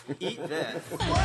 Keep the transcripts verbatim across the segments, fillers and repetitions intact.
Eat this.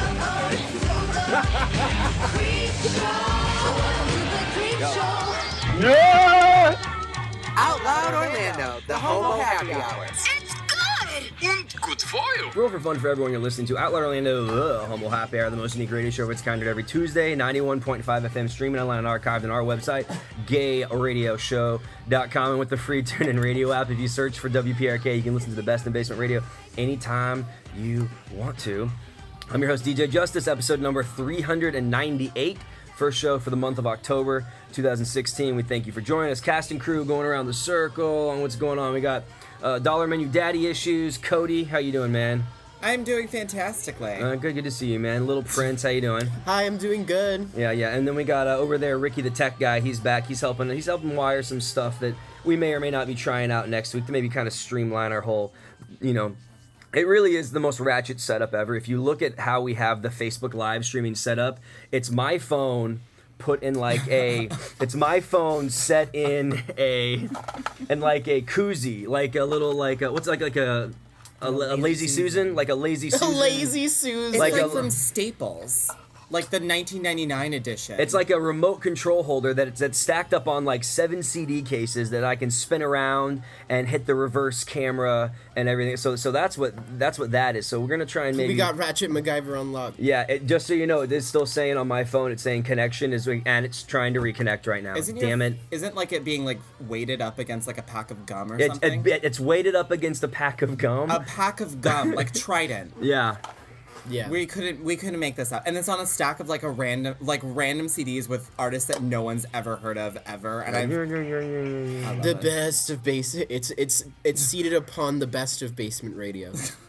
Yeah! Out Loud Orlando, the Homo Happy Hour. It's good! And good for you. Real for fun for everyone. You're listening to Out Loud Orlando, the Humble Happy Hour, the most unique radio show of its kind every Tuesday, ninety-one point five F M, streaming online and archived on our website, gay radio show dot com. And with the free TuneIn Radio app, if you search for W P R K, you can listen to the best in basement radio anytime you want to. I'm your host, D J Justice, episode number three hundred ninety-eight. First show for the month of October twenty sixteen. We thank you for joining us. Cast and crew going around the circle on what's going on. We got uh, Dollar Menu Daddy Issues. Cody, how you doing, man? I'm doing fantastically. Uh, good, good to see you, man. Little Prince, how you doing? Hi, I'm doing good. Yeah, yeah. And then we got uh, over there Ricky, the tech guy. He's back. He's helping. He's helping wire some stuff that we may or may not be trying out next week to maybe kind of streamline our whole, you know. It really is the most ratchet setup ever. If you look at how we have the Facebook live streaming set up, it's my phone put in like a, it's my phone set in a, in like a koozie, like a little like a, what's like like a, a, a lazy Susan, like a lazy Susan. A lazy Susan. It's Like like, a- from Staples. Like the nineteen ninety-nine edition. It's like a remote control holder that it's that's stacked up on like seven C D cases that I can spin around and hit the reverse camera and everything. So so that's what that's what that is. So we're gonna try and maybe We got Ratchet MacGyver unlocked. yeah. It, just so you know, it's still saying on my phone. It's saying connection is and it's trying to reconnect right now. Isn't Damn your, it! Isn't like it being like weighted up against like a pack of gum or It's something? it, it's weighted up against a pack of gum. a pack of gum, like Trident. yeah. Yeah. We couldn't we couldn't make this up. And it's on a stack of like a random like random C Ds with artists that no one's ever heard of ever. And I've I love the it. best of base. It's it's it's seated upon the best of basement radio.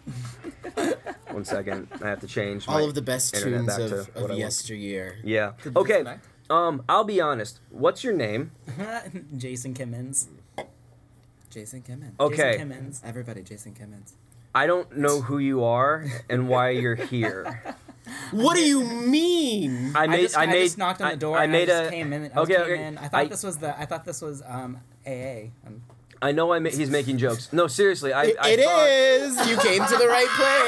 One second, I have to change my All of the best internet tunes back to of, what I of want. yesteryear. Yeah. Did you Okay. disconnect? Um, I'll be honest. What's your name? Jason Kimmins. Jason Kimmins. Okay. Jason Kimmins. Everybody, Jason Kimmins. I don't know who you are and why you're here. What do you mean? I made. I just, I I made. just knocked on the door. I, I and made I just a. came in. I okay. came okay. in. I thought I, this was the. I thought this was um A A. Um, I know. I ma- he's making jokes. No, seriously. I. It, I it thought, is. You came to the right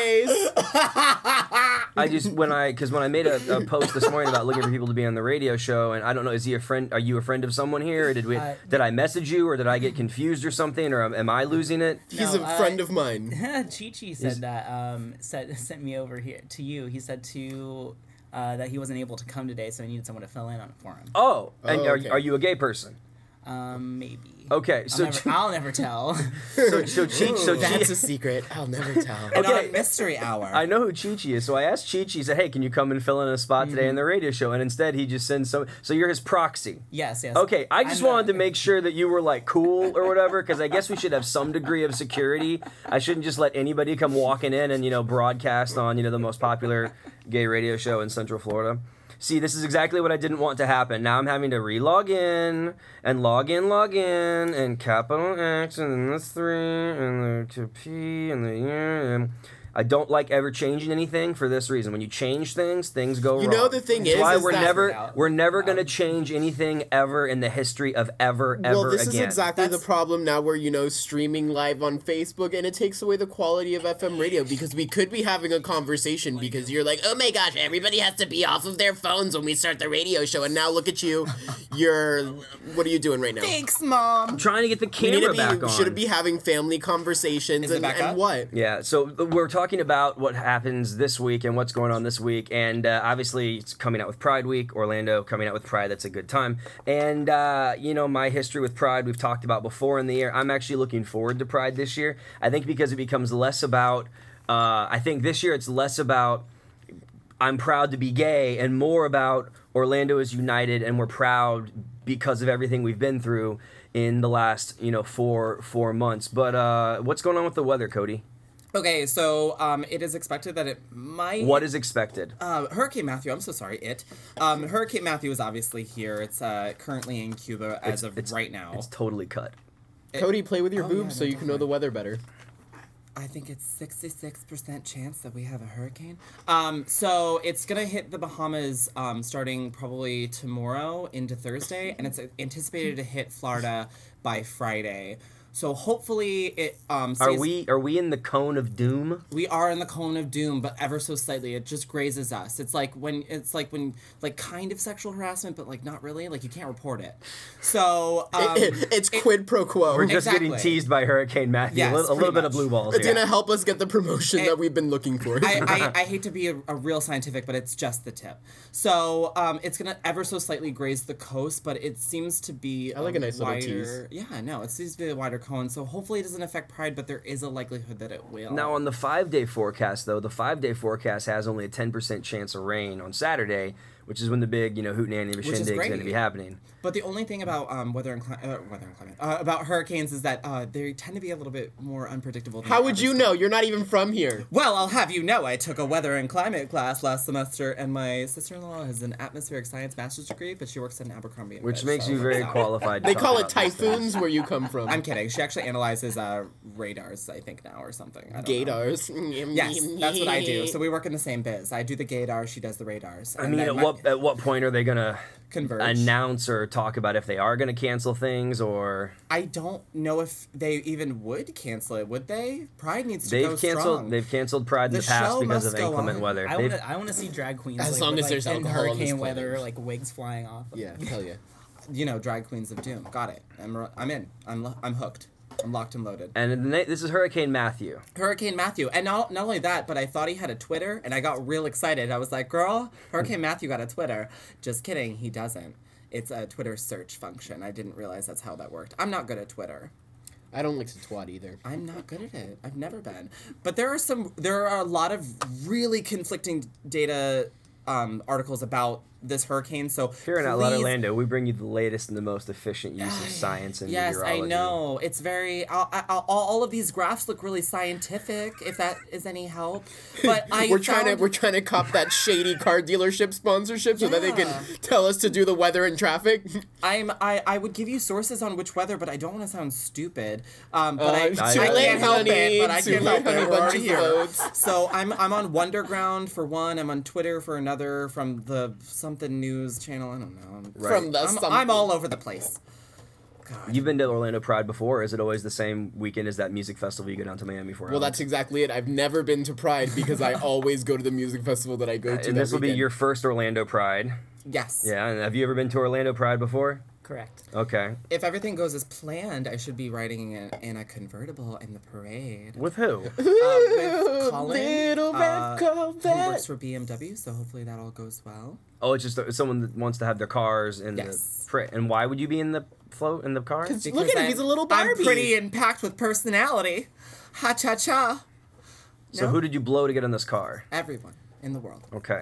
place. I just when I because when I made a, a post this morning about looking for people to be on the radio show, and I don't know, is he a friend? Are you a friend of someone here? Or did we? Uh, did I message you, or did I get confused or something, or am, am I losing it? He's No, a uh, friend of mine. Chi Chi said Is- that. Um, said sent me over here to you. He said to. Uh, that he wasn't able to come today, so I needed someone to fill in on it for him. Oh, and Oh, are, okay. are you a gay person? Um, maybe. Okay, I'll so never, I'll never tell. so so Cheech so That's Chi- a secret. I'll never tell. And Okay. on Mystery Hour. I know who Chi-Chi is, so I asked Chi-Chi, said, hey, can you come and fill in a spot today in the radio show? And instead, he just sends some, so you're his proxy. yes, yes. Okay, I just I'm wanted the- to make sure that you were, like, cool or whatever, because I guess we should have some degree of security. I shouldn't just let anybody come walking in and, you know, broadcast on, you know, the most popular gay radio show in Central Florida. See, this is exactly what I didn't want to happen. Now I'm having to re-log in, and log in, log in, and capital X, and then this three, and the P, and the and I don't like ever changing anything for this reason. When you change things, things go You wrong. know the thing That's is, why is we're that- never out. we're never gonna Um, change anything ever in the history of ever ever Well, this again. is exactly That's- the problem now where, you know, streaming live on Facebook, and it takes away the quality of F M radio, because we could be having a conversation because you're like, oh my gosh, everybody has to be off of their phones when we start the radio show, and now look at you, you're, what are you doing right now? Thanks, Mom. I'm trying to get the We need camera to back be, on. should be having family conversations Is it and, back and up? what? Yeah, so we're talking about what happens this week and what's going on this week, and uh, obviously it's coming out with Pride Week, Orlando coming out with Pride, that's a good time. And, uh, you know, my history with Pride we've talked about before in the year. I'm actually looking forward to Pride this year. I think because it becomes less about, uh, I think this year it's less about I'm proud to be gay and more about Orlando is united and we're proud because of everything we've been through in the last, you know, four four months. But uh, what's going on with the weather, Cody? Okay, so um, it is expected that it might. What is expected? Uh, Hurricane Matthew, I'm so sorry, it. Um, Hurricane Matthew is obviously here. It's uh, currently in Cuba as of it's- right now. It's totally cut. Cody, play with your Oh, boobs yeah, so no, you can know the weather better. I think it's sixty-six percent chance that we have a hurricane. Um, so it's going to hit the Bahamas um, starting probably tomorrow into Thursday, and it's anticipated to hit Florida by Friday. So hopefully it um Are stays- we are we in the cone of doom? we are in the cone of doom, but ever so slightly. It just grazes us. It's like when it's like when like kind of sexual harassment, but like not really. Like you can't report it. So um, it's quid pro quo. We're just getting Exactly. teased by Hurricane Matthew. Yes, a little, a little pretty bit of much. blue balls. It's here. gonna help us get the promotion that we've been looking for. I, I, I hate to be a, a real scientific, but it's just the tip. So um, it's gonna ever so slightly graze the coast, but it seems to be I like a nice little wider, Yeah, no, it seems to be a wider cone. So hopefully it doesn't affect Pride, but there is a likelihood that it will. Now on the five-day forecast, though, the five-day forecast has only a ten percent chance of rain on Saturday, which is when the big, you know, hootenanny is shindig is great. going to be happening. But the only thing about um, weather and cli- uh, weather and climate uh, about hurricanes is that uh, they tend to be a little bit more unpredictable. Than How the would average you storm. know? You're not even from here. Well, I'll have you know, I took a weather and climate class last semester, and my sister-in-law has an atmospheric science master's degree, but she works at an Abercrombie. and Which Fitch, makes so you very so- qualified. To They talk call it about these things. typhoons where you come from. I'm kidding. She actually analyzes uh, radars, I think now, or something. I don't know. Gaydars. Yes, that's what I do. So we work in the same biz. I do the gaydar, she does the radars. I And mean, then at my- what at what point are they gonna Converge. announce or talk about if they are gonna cancel things, or I don't know if they even would cancel it. Would they? Pride needs to they've go canceled strong. they've canceled Pride in The the past show because must of go inclement on. weather. I They've- want to. I want to see drag queens As like, long with, as like, there's in alcohol on this hurricane planet. weather, like wigs flying off. Yeah, hell yeah. You know, drag queens of doom. Got it. I'm ro- I'm in. I'm lo- I'm hooked. I'm locked and loaded. and the na- this is Hurricane Matthew. Hurricane Matthew, and not not only that, but I thought he had a Twitter, and I got real excited. I was like, "Girl, Hurricane Matthew got a Twitter." Just kidding, he doesn't. It's a Twitter search function. I didn't realize that's how that worked. I'm not good at Twitter. I don't like to twat either. I'm not good at it. I've never been. But there are some. There are a lot of really conflicting data um, articles about this hurricane. So Here in Outloud please- Orlando, we bring you the latest and the most efficient use of science and Yes, meteorology. I know. It's very. All, all, all of these graphs look really scientific. If that is any help, but I we're trying to found- we're trying to cop that shady car dealership sponsorship so that they can Yeah. tell us to do the weather and traffic. I'm. I, I would give you sources on which weather, but I don't want to sound stupid. Um, but Uh, I, too I late, can't help honey, it. But I too can't late, help honey, it. We're bunch already of here. votes. So I'm. I'm on Wonderground for one. I'm on Twitter for another. From the something news channel. I don't know. I'm, From the I'm, something. I'm all over the place. God. You've been to Orlando Pride before? Or is it always the same weekend as that music festival you go down to Miami for? Well, that's exactly it. I've never been to Pride because I always go to the music festival that I go to. and that this will be weekend. your first Orlando Pride. Yes. Yeah, and have you ever been to Orlando Pride before? Correct. Okay. If everything goes as planned, I should be riding in, in a convertible in the parade. With who? Uh, with Colin, Little red uh, who Corvette. works for B M W, so hopefully that all goes well. Oh, it's just uh, someone that wants to have their cars in Yes. the parade. And why would you be in the float in the car? 'Cause- Look Because at him, I'm- he's a little I'm Barbie. pretty and packed with personality. Ha cha cha. So No? who did you blow to get in this car? Everyone in the world. Okay.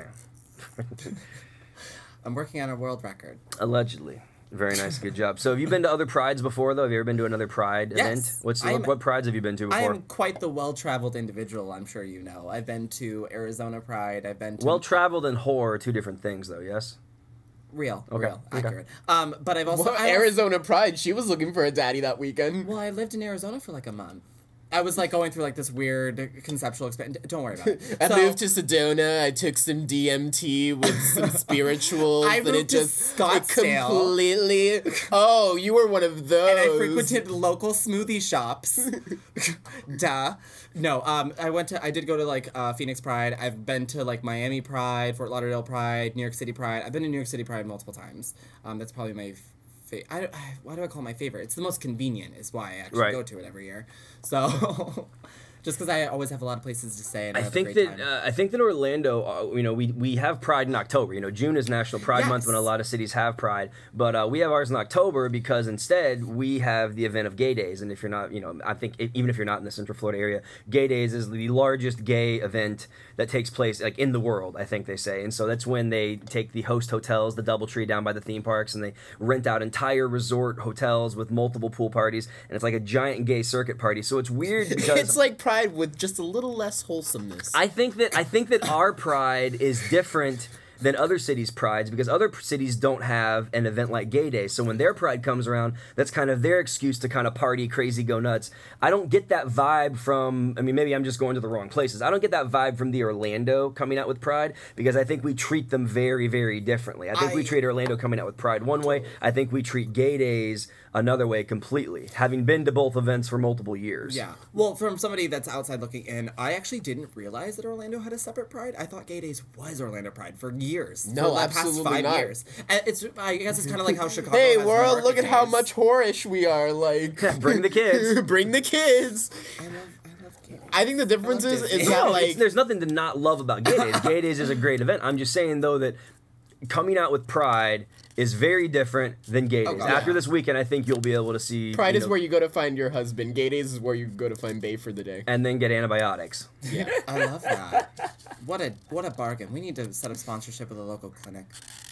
I'm working on a world record. Allegedly. Very nice, good job. So have you been to other prides before, though? Have you ever been to another pride Yes. event? What's I'm- what, what prides have you been to I before? am quite the well-traveled individual, I'm sure you know. I've been to Arizona Pride. I've been to Well traveled and whore are two different things, though. Yes. real, Okay, real, okay. accurate. Um, but I've also Well, I- Arizona Pride. She was looking for a daddy that weekend. Well, I lived in Arizona for like a month. I was like going through like this weird conceptual expansion. Don't worry about it. I So- moved to Sedona. I took some D M T with some spirituals. I and moved it to just it Scottsdale. completely. Oh, you were one of those. and I frequented local smoothie shops. Duh. No, um, I went to, I did go to like uh, Phoenix Pride. I've been to like Miami Pride, Fort Lauderdale Pride, New York City Pride. I've been to New York City Pride multiple times. Um, that's probably my, fa- I don't, why do I call it my favorite? It's the most convenient, is why I actually Right. go to it every year. So, just because I always have a lot of places to stay. And I, I have think a great that time. uh, I think that Orlando, uh, you know, we we have Pride in October. You know, June is National Pride Month Yes. when a lot of cities have Pride, but uh, we have ours in October because instead we have the event of Gay Days. And if you're not, you know, I think i even if you're not in the Central Florida area, Gay Days is the largest gay event that takes place like in the world. I think they say, and so that's when they take the host hotels, the DoubleTree down by the theme parks, and they rent out entire resort hotels with multiple pool parties, and it's like a giant gay circuit party. So it's weird because It's like Pride with just a little less wholesomeness. I think that I think that our pride is different than other cities' prides because other p- cities don't have an event like Gay Day. So when their pride comes around, that's kind of their excuse to kind of party, crazy, go nuts. I don't get that vibe from, I mean, maybe I'm just going to the wrong places. I don't get that vibe from the Orlando coming out with pride because I think we treat them very, very differently. I think I- we treat Orlando coming out with pride one way. I think we treat Gay Days another way completely, having been to both events for multiple years. Yeah. Well, from somebody that's outside looking in, I actually didn't realize that Orlando had a separate pride. I thought Gay Days was Orlando Pride for years. No, for the absolutely past five not. years. And it's I guess it's kind of like how Chicago. Hey, has world, Market look at how Days. much whorish we are. Like, Bring the kids. bring the kids. I love I love Gay Days. I think the difference I love is, Disney. is No, that, it's- like, there's nothing to not love about Gay Days. Gay Days is a great event. I'm just saying, though, that coming out with Pride is very different than Gay Days. God, After yeah. this weekend, I think you'll be able to see... Pride you is know, where you go to find your husband. Gay Days is where you go to find Bae for the day. And then get antibiotics. Yeah. I love that. What a what a bargain. We need to set up sponsorship with a local clinic.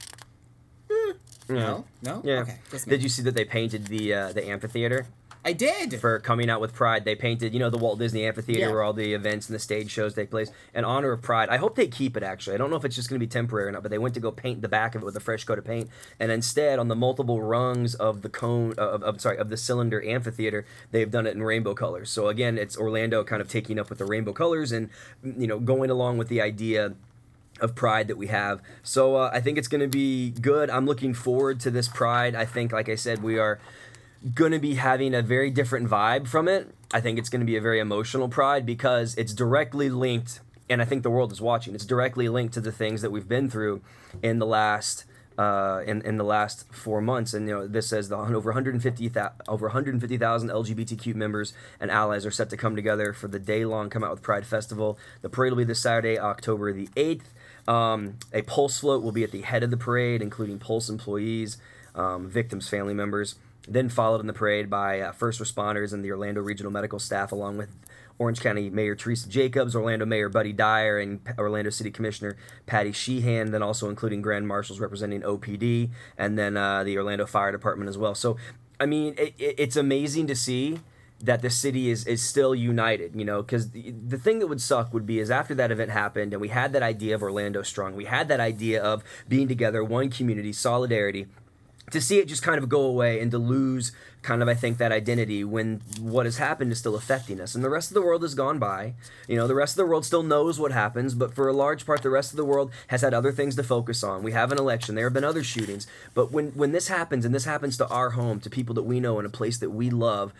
No? No? Yeah. Okay. Just me. Did you see that they painted the uh, the amphitheater I did. for coming out with Pride? They painted, you know, the Walt Disney Amphitheater Yeah. where all the events and the stage shows take place in honor of Pride. I hope they keep it, actually. I don't know if it's just going to be temporary or not, but they went to go paint the back of it with a fresh coat of paint, and instead, on the multiple rungs of the cone, uh, of, of sorry, of the cylinder amphitheater, they've done it in rainbow colors. So again, it's Orlando kind of taking up with the rainbow colors and, you know, going along with the idea of Pride that we have. So uh, I think it's going to be good. I'm looking forward to this Pride. I think, like I said, we are going to be having a very different vibe from it. I think it's going to be a very emotional Pride because it's directly linked, and I think the world is watching, it's directly linked to the things that we've been through in the last uh, in, in the last four months. And you know, this says the over one hundred fifty thousand over one hundred fifty thousand L G B T Q members and allies are set to come together for the day-long Come Out With Pride Festival. The parade will be this Saturday, October the eighth. Um, a Pulse float will be at the head of the parade, including Pulse employees, um, victims' family members. Then followed in the parade by uh, first responders and the Orlando Regional Medical Staff, along with Orange County Mayor Teresa Jacobs, Orlando Mayor Buddy Dyer, and P- Orlando City Commissioner Patty Sheehan, then also including Grand Marshals representing O P D, and then uh, the Orlando Fire Department as well. So, I mean, it, it, it's amazing to see that the city is, is still united, you know, because the, the thing that would suck would be is after that event happened and we had that idea of Orlando Strong, we had that idea of being together, one community, solidarity, to see it just kind of go away and to lose kind of, I think, that identity when what has happened is still affecting us. And the rest of the world has gone by. You know, the rest of the world still knows what happens, but for a large part, the rest of the world has had other things to focus on. We have an election. There have been other shootings. But when, when this happens, and this happens to our home, to people that we know in a place that we love,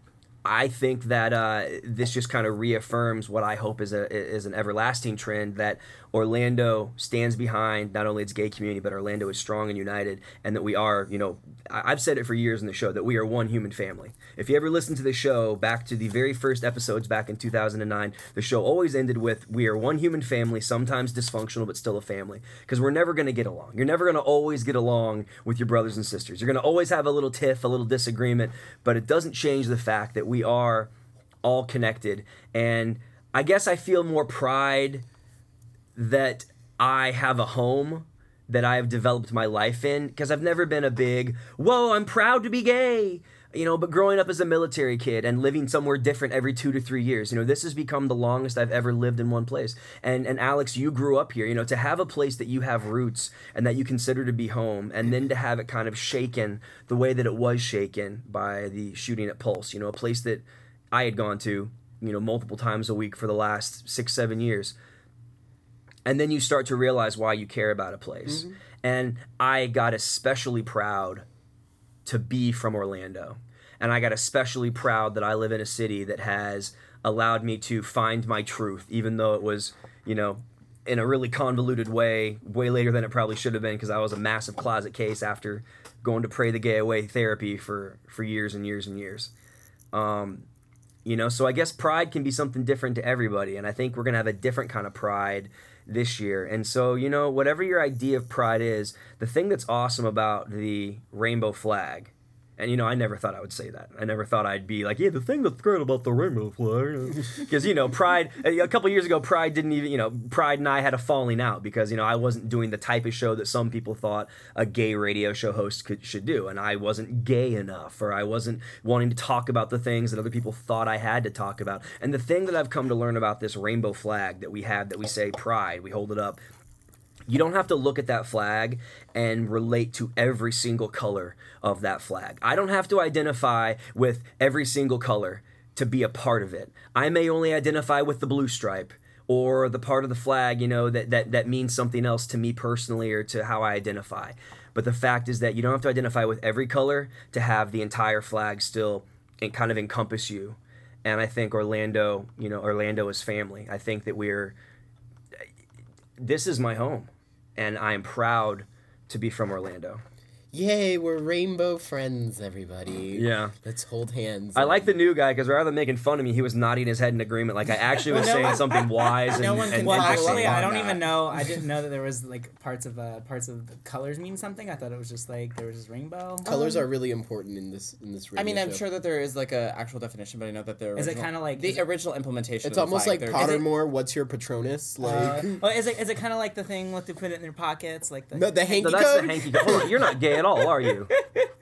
I think that uh, this just kind of reaffirms what I hope is a is an everlasting trend, that Orlando stands behind not only its gay community, but Orlando is strong and united, and that we are, you know, I- I've said it for years in the show, that we are one human family. If you ever listen to the show, back to the very first episodes back in two thousand nine, the show always ended with, we are one human family, sometimes dysfunctional, but still a family. Because we're never going to get along. You're never going to always get along with your brothers and sisters. You're going to always have a little tiff, a little disagreement, but it doesn't change the fact that we are all connected. And I guess I feel more pride that I have a home that I have developed my life in, because I've never been a big, whoa, I'm proud to be gay, you know, but growing up as a military kid and living somewhere different every two to three years, you know, this has become the longest I've ever lived in one place. And and Alex, you grew up here, you know, to have a place that you have roots and that you consider to be home, and then to have it kind of shaken the way that it was shaken by the shooting at Pulse, you know, a place that I had gone to, you know, multiple times a week for the last six, seven years. And then you start to realize why you care about a place. Mm-hmm. And I got especially proud to be from Orlando. And I got especially proud that I live in a city that has allowed me to find my truth, even though it was, you know, in a really convoluted way, way later than it probably should have been, because I was a massive closet case after going to Pray the Gay Away therapy for, for years and years and years. Um, you know, so I guess pride can be something different to everybody. And I think we're going to have a different kind of pride this year. And so, you know, whatever your idea of pride is, the thing that's awesome about the rainbow flag, and, you know, I never thought I would say that. I never thought I'd be like, yeah, the thing that's great about the rainbow flag. Because, you know, Pride, a couple years ago, Pride didn't even, you know, Pride and I had a falling out because, you know, I wasn't doing the type of show that some people thought a gay radio show host could, should do. And I wasn't gay enough, or I wasn't wanting to talk about the things that other people thought I had to talk about. And the thing that I've come to learn about this rainbow flag that we have, that we say Pride, we hold it up, You don't have to look at that flag and relate to every single color of that flag. I don't have to identify with every single color to be a part of it. I may only identify with the blue stripe or the part of the flag, you know, that, that, that means something else to me personally or to how I identify. But the fact is that you don't have to identify with every color to have the entire flag still and kind of encompass you. And I think Orlando, you know, Orlando is family. I think that we're, this is my home. And I am proud to be from Orlando. Yay, we're rainbow friends, everybody. Yeah. Let's hold hands. I like the new guy because rather than making fun of me, he was nodding his head in agreement. Like I actually was No saying one- something wise and, no one can and Well, Well, interesting. actually, I on don't that. even know. I didn't know that there was like parts of uh, parts of the colors mean something. I thought it was just like there was this rainbow. Colors are really important in this in this radio I mean, I'm show. sure that there is like a actual definition, but I know that the Is it original- kinda like- the is it- original implementation? It's of the almost flag, like there- Pottermore. What's your Patronus? Like Uh, well, is it is it kind of like the thing with to put it in their pockets, like the no, the hanky So that's code. the hanky code. Hold on, you're not gay at all, are you?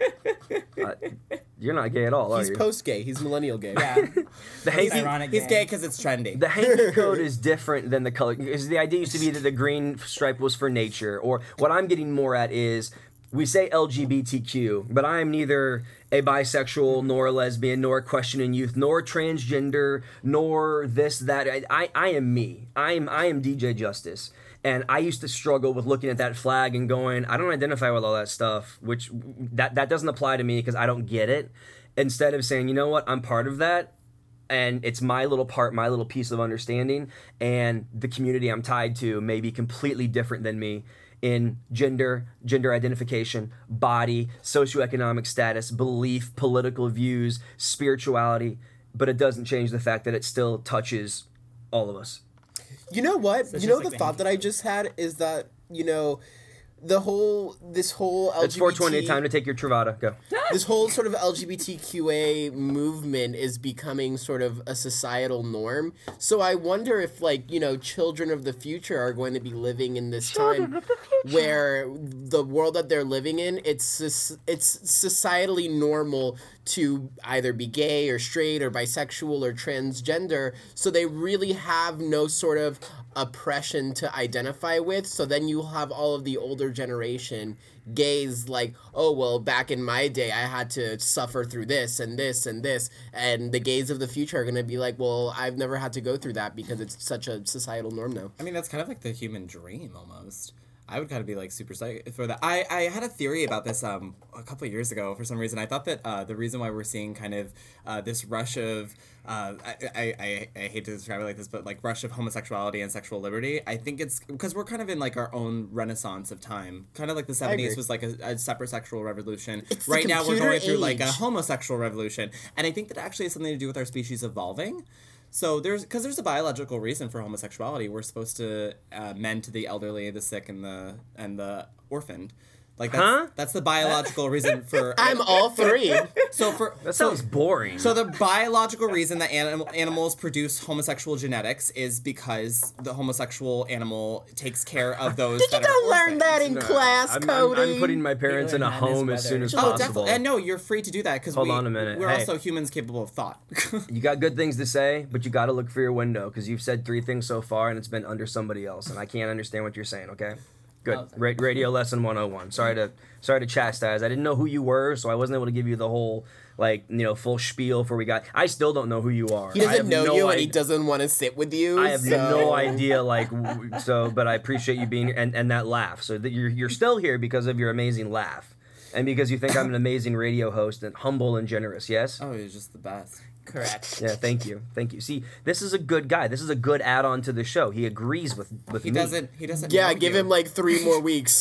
Uh, you're not gay at all, are He's you? post gay. He's millennial gay. yeah. the hanky, ironic. He's gay. gay because it's trendy. the hanky code is different than the color. Because the idea used to be that the green stripe was for nature. Or what I'm getting more at is we say L G B T Q, but I am neither a bisexual, nor a lesbian, nor a questioning youth, nor transgender, nor this, that. I, I, I am me. I am I am D J Justice. And I used to struggle with looking at that flag and going, I don't identify with all that stuff, which that, that doesn't apply to me because I don't get it. Instead of saying, you know what, I'm part of that, and it's my little part, my little piece of understanding, and the community I'm tied to may be completely different than me in gender, gender identification, body, socioeconomic status, belief, political views, spirituality, but it doesn't change the fact that it still touches all of us. You know what? So it's you know just the like the thought hanky that I just had is that, you know, the whole this whole L G B T It's four twenty, time to take your Truvada. Go. this whole sort of L G B T Q A movement is becoming sort of a societal norm. So I wonder if, like, you know, children of the future are going to be living in this time where the world that they're living in, it's soc- it's societally normal to either be gay or straight or bisexual or transgender. So they really have no sort of oppression to identify with. So then you'll have all of the older generation gays like, oh, well, back in my day, I had to suffer through this and this and this. And the gays of the future are going to be like, well, I've never had to go through that because it's such a societal norm now. I mean, that's kind of like the human dream almost. I would kind of be like super psyched for that. I, I had a theory about this um a couple of years ago for some reason. I thought that uh, the reason why we're seeing kind of uh, this rush of uh, I, I, I, I hate to describe it like this, but like rush of homosexuality and sexual liberty. I think it's because we're kind of in like our own renaissance of time. Kind of like the seventies agree. was like a, a separate sexual revolution. It's the right now we're computer going through like a age. homosexual revolution, and I think that actually has something to do with our species evolving. So there's because there's a biological reason for homosexuality. We're supposed to uh, mend to the elderly, the sick, and the and the orphaned. Like that's, Huh? that's the biological reason for. I'm all three. So for That sounds so, boring. so the biological reason that anim- animals produce homosexual genetics is because the homosexual animal takes care of those. Did you that are not learn orphaned. that in class, I'm, I'm, Cody? I'm putting my parents in a learned that in home his as soon as weather. Oh, possible. definitely. And no, you're free to do that because Hold we, on a minute. we're Hey. also humans capable of thought. You got good things to say, but you got to look for your window because you've said three things so far and it's been under somebody else, and I can't understand what you're saying. Okay, good. Oh, Ra- radio lesson one oh one. Sorry to sorry to chastise. I didn't know who you were, so I wasn't able to give you the whole like you know full spiel for we got. I still don't know who you are. He I doesn't have know no you, and he id- doesn't want to sit with you. I have so- no idea, like, w- so, but I appreciate you being and and that laugh. So that you're you're still here because of your amazing laugh, and because you think I'm an amazing radio host and humble and generous. Yes. Oh, he's just the best. Correct. Yeah, thank you, thank you. See, this is a good guy. This is a good add-on to the show. He agrees with with He me. doesn't. He doesn't. Yeah, know give you. him like three more weeks.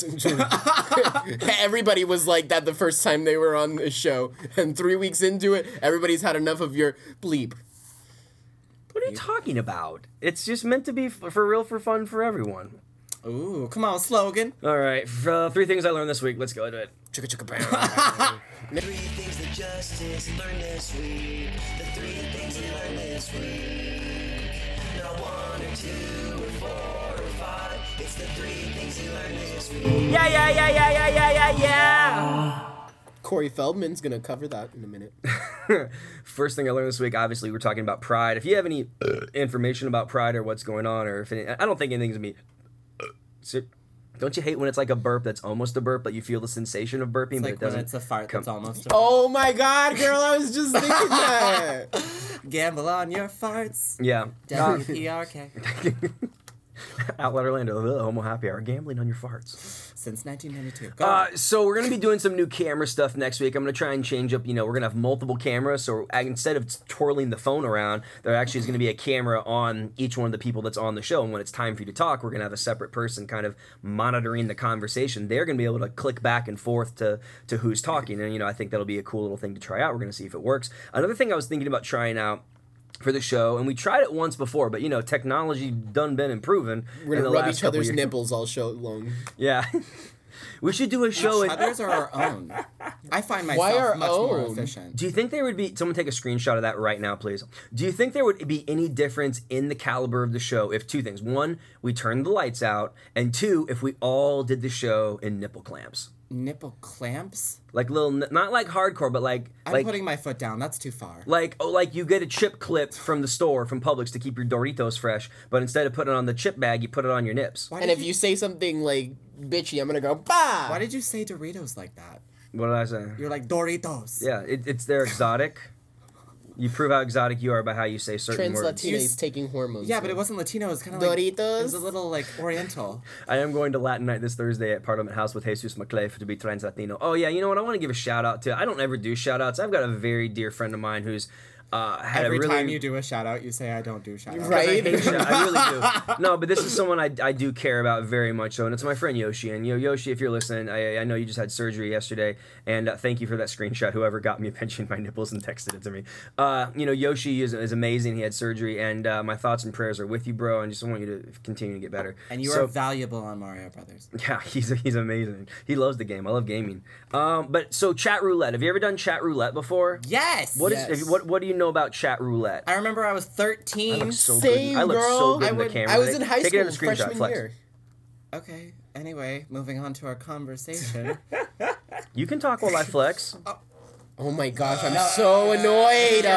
Everybody was like that the first time they were on the show, and three weeks into it, everybody's had enough of your bleep. What are you talking about? It's just meant to be f- for real, for fun, for everyone. Ooh, come on, slogan. All right, f- uh, three things I learned this week. Let's go into it. Chicka chicka bam. Three things that Justice learned this week. The three things he learned this week. Not one or two or four or five. It's the three things he learned this week. Yeah, yeah, yeah, yeah, yeah, yeah, yeah, yeah. Corey Feldman's gonna cover that in a minute. First thing I learned this week, obviously, we're talking about Pride. If you have any uh, information about Pride or what's going on, or if any, I don't think anything's gonna be. Uh, ser- Don't you hate when it's like a burp that's almost a burp, but you feel the sensation of burping, It's but like it doesn't? when it's a fart come- that's almost. A Oh my god, girl, I was just thinking that. Gamble on your farts. Yeah. W P R K. Outlet Orlando, the Homo Happy Hour, gambling on your farts. Since nineteen ninety-two. Go Uh, on. so we're gonna be doing some new camera stuff next week. I'm gonna try and change up. You know, we're gonna have multiple cameras. So I- instead of twirling the phone around, there actually is gonna be a camera on each one of the people that's on the show. And when it's time for you to talk, we're gonna have a separate person kind of monitoring the conversation. They're gonna be able to click back and forth to to who's talking. And you know, I think that'll be a cool little thing to try out. We're gonna see if it works. Another thing I was thinking about trying out for the show, and we tried it once before, but you know, technology done been improving. We're in gonna the rub last each couple other's years. nipples all show long. Yeah. We should do a show. in- Others are our own. I find Why myself our much more own? efficient. Do you think there would be someone take a screenshot of that right now, please? Do you think there would be any difference in the caliber of the show if two things: one, we turned the lights out, and two, if we all did the show in nipple clamps, Nipple clamps? like little, not like hardcore, but like I'm like putting my foot down. That's too far. like oh, like you get a chip clip from the store from Publix to keep your Doritos fresh, but instead of putting it on the chip bag, you put it on your nips. Why And did if you say something like bitchy, I'm gonna go bah. Why did you say Doritos like that? What did I say? You're like Doritos. Yeah, it, it's they're exotic. You prove how exotic you are by how you say certain Trans words. Latina You is s- taking hormones. Yeah, but so. it wasn't Latino. It was kind of like It Doritos? was a little like Oriental. I am going to Latin night this Thursday at Parliament House with Jesus Maclay to be trans Latino. Oh yeah, you know what? I want to give a shout out to. I don't ever do shout outs. I've got a very dear friend of mine who's uh, had Every a really. time you do a shout out, you say I don't do shout outs. Right. I, hate shout- I really do. No, but this is someone I, I do care about very much so, and it's my friend Yoshi. And yo, Yoshi, if you're listening, I, I know you just had surgery yesterday, and uh, thank you for that screenshot. Whoever got me pinching my nipples and texted it to me. Uh, you know, Yoshi is, is amazing. He had surgery, and uh, my thoughts and prayers are with you, bro. And just want you to continue to get better. And you So- are valuable on Mario Brothers. Yeah, he's he's amazing. He loves the game. I love gaming. Um, but so chat roulette. Have you ever done chat roulette before? Yes. What is Yes. if you- what what do you know about chat roulette? I remember I was I thirteen. look so Same, good. I look so girl. good I in the would- camera. I was Take- in high take it school, as a screenshot, freshman flex. year. Okay. Anyway, moving on to our conversation. You can talk while I flex. Oh my gosh, I'm so annoyed.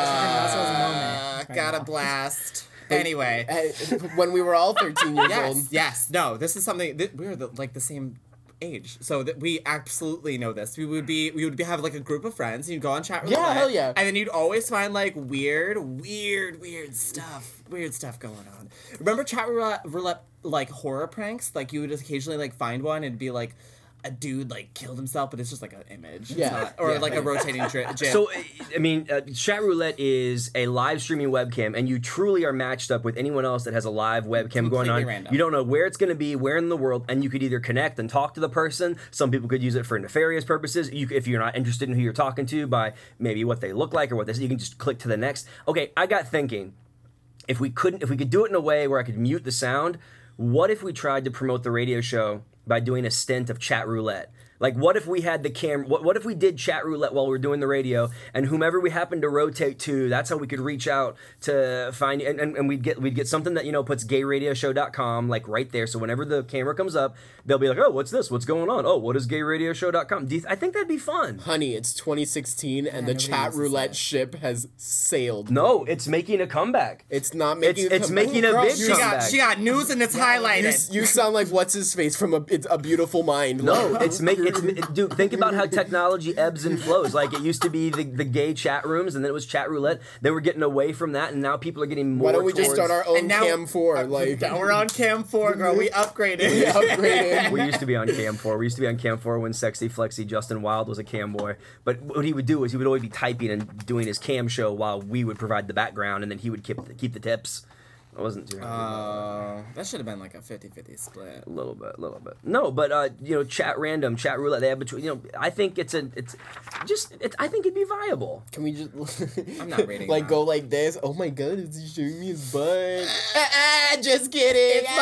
Uh, got a blast. Anyway. Uh, when we were all thirteen years old. Yes, yes. No, this is something that we're the, like the same age, so that we absolutely know this. We would be, we would be have like a group of friends. And you'd go on chat roulette. Yeah, hell yeah. And then you'd always find like weird, weird, weird stuff, weird stuff going on. Remember chat roulette, roulette like horror pranks? Like you would occasionally like find one and be like. A dude like killed himself, but it's just like an image. It's Yeah. not- or Yeah. like a rotating tri- gif. So, I mean, uh, chat roulette is a live streaming webcam, and you truly are matched up with anyone else that has a live webcam going Completely on. random. You don't know where it's going to be, where in the world, and you could either connect and talk to the person. Some people could use it for nefarious purposes. You, if you're not interested in who you're talking to by maybe what they look like or what they say, you can just click to the next. Okay, I got thinking. If we couldn't, if we could do it in a way where I could mute the sound, what if we tried to promote the radio show by doing a stint of chat roulette? Like, what if we had the camera? What, what if we did chat roulette while we were doing the radio, and whomever we happened to rotate to, that's how we could reach out to find, and, and, and we'd get we'd get something that you know puts gay radio show dot com like right there. So whenever the camera comes up, they'll be like, oh, what's this? What's going on? Oh, what is gay radio show dot com? Do you th- I think that'd be fun. Honey, it's twenty sixteen and the nobody chat uses roulette that. ship has sailed. No, it's making a comeback. It's not making It's- a it's comeback. making a Girl, big you- she got comeback. she got news and it's You, highlighted. you sound like what's his face from a it's a beautiful mind. No, Like- it's make it's it- dude. Think about how technology ebbs and flows. Like it used to be the, the gay chat rooms, and then it was chat roulette. Then we're getting away from that, and now people are getting more. Why don't we just towards- start our own And now- cam four? Like Now we're on cam four, girl. We upgraded. we upgraded. We used to be on Cam four. We used to be on Cam four when Sexy Flexy Justin Wild was a cam boy. But what he would do is he would always be typing and doing his cam show while we would provide the background, and then he would keep the, keep the tips. I wasn't too happy about Uh, that should have been like a fifty-fifty split. that. A little bit, a little bit. No, but uh, you know, chat random, chat roulette. They have between. You know, I think it's a, it's just, it's. I think it'd be viable. Can we just I'm not reading like that. go like this? Oh my god, is he showing me his butt? Ah, ah, just kidding. It's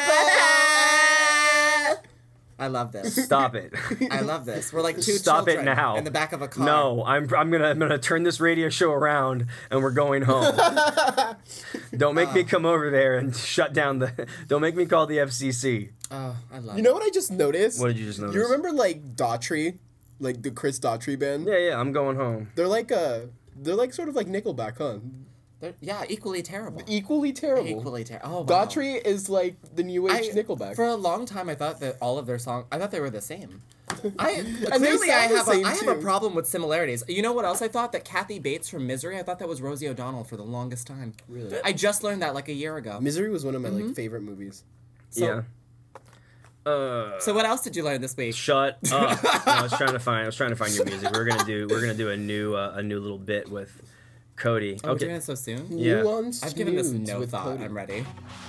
my elbow. I love this. Stop it. I love this. We're like two Stop it children now. in the back of a car. No, I'm I'm gonna I'm gonna turn this radio show around and we're going home. Don't make me come over there and shut down the. Don't make me call the F C C. Oh, I love You know what I just noticed? What did you just notice? You remember like Daughtry, like the Chris Daughtry band? Yeah, yeah. I'm going home. They're like uh they're like sort of like Nickelback, huh? They're, yeah, equally terrible. Equally terrible. Equally terrible. Oh, wow. Daughtry is like the new age I- Nickelback. For a long time, I thought that all of their songs, I thought they were the same. I they clearly I sound the have a, same, I have a too. problem with similarities. You know what else I thought? That Kathy Bates from Misery, I thought that was Rosie O'Donnell for the longest time. Really? I just learned that like a year ago. Misery was one of my Mm-hmm. like favorite movies. So, yeah. Uh, So what else did you learn this week? shut up. No, I was trying to find. I was trying to find your music. We're gonna do. We're gonna do a new. Uh, a new little bit with Cody. Oh, we're Okay. doing it so soon? Yeah. Nuanced I've given this nudes no with thought. Cody. I'm ready.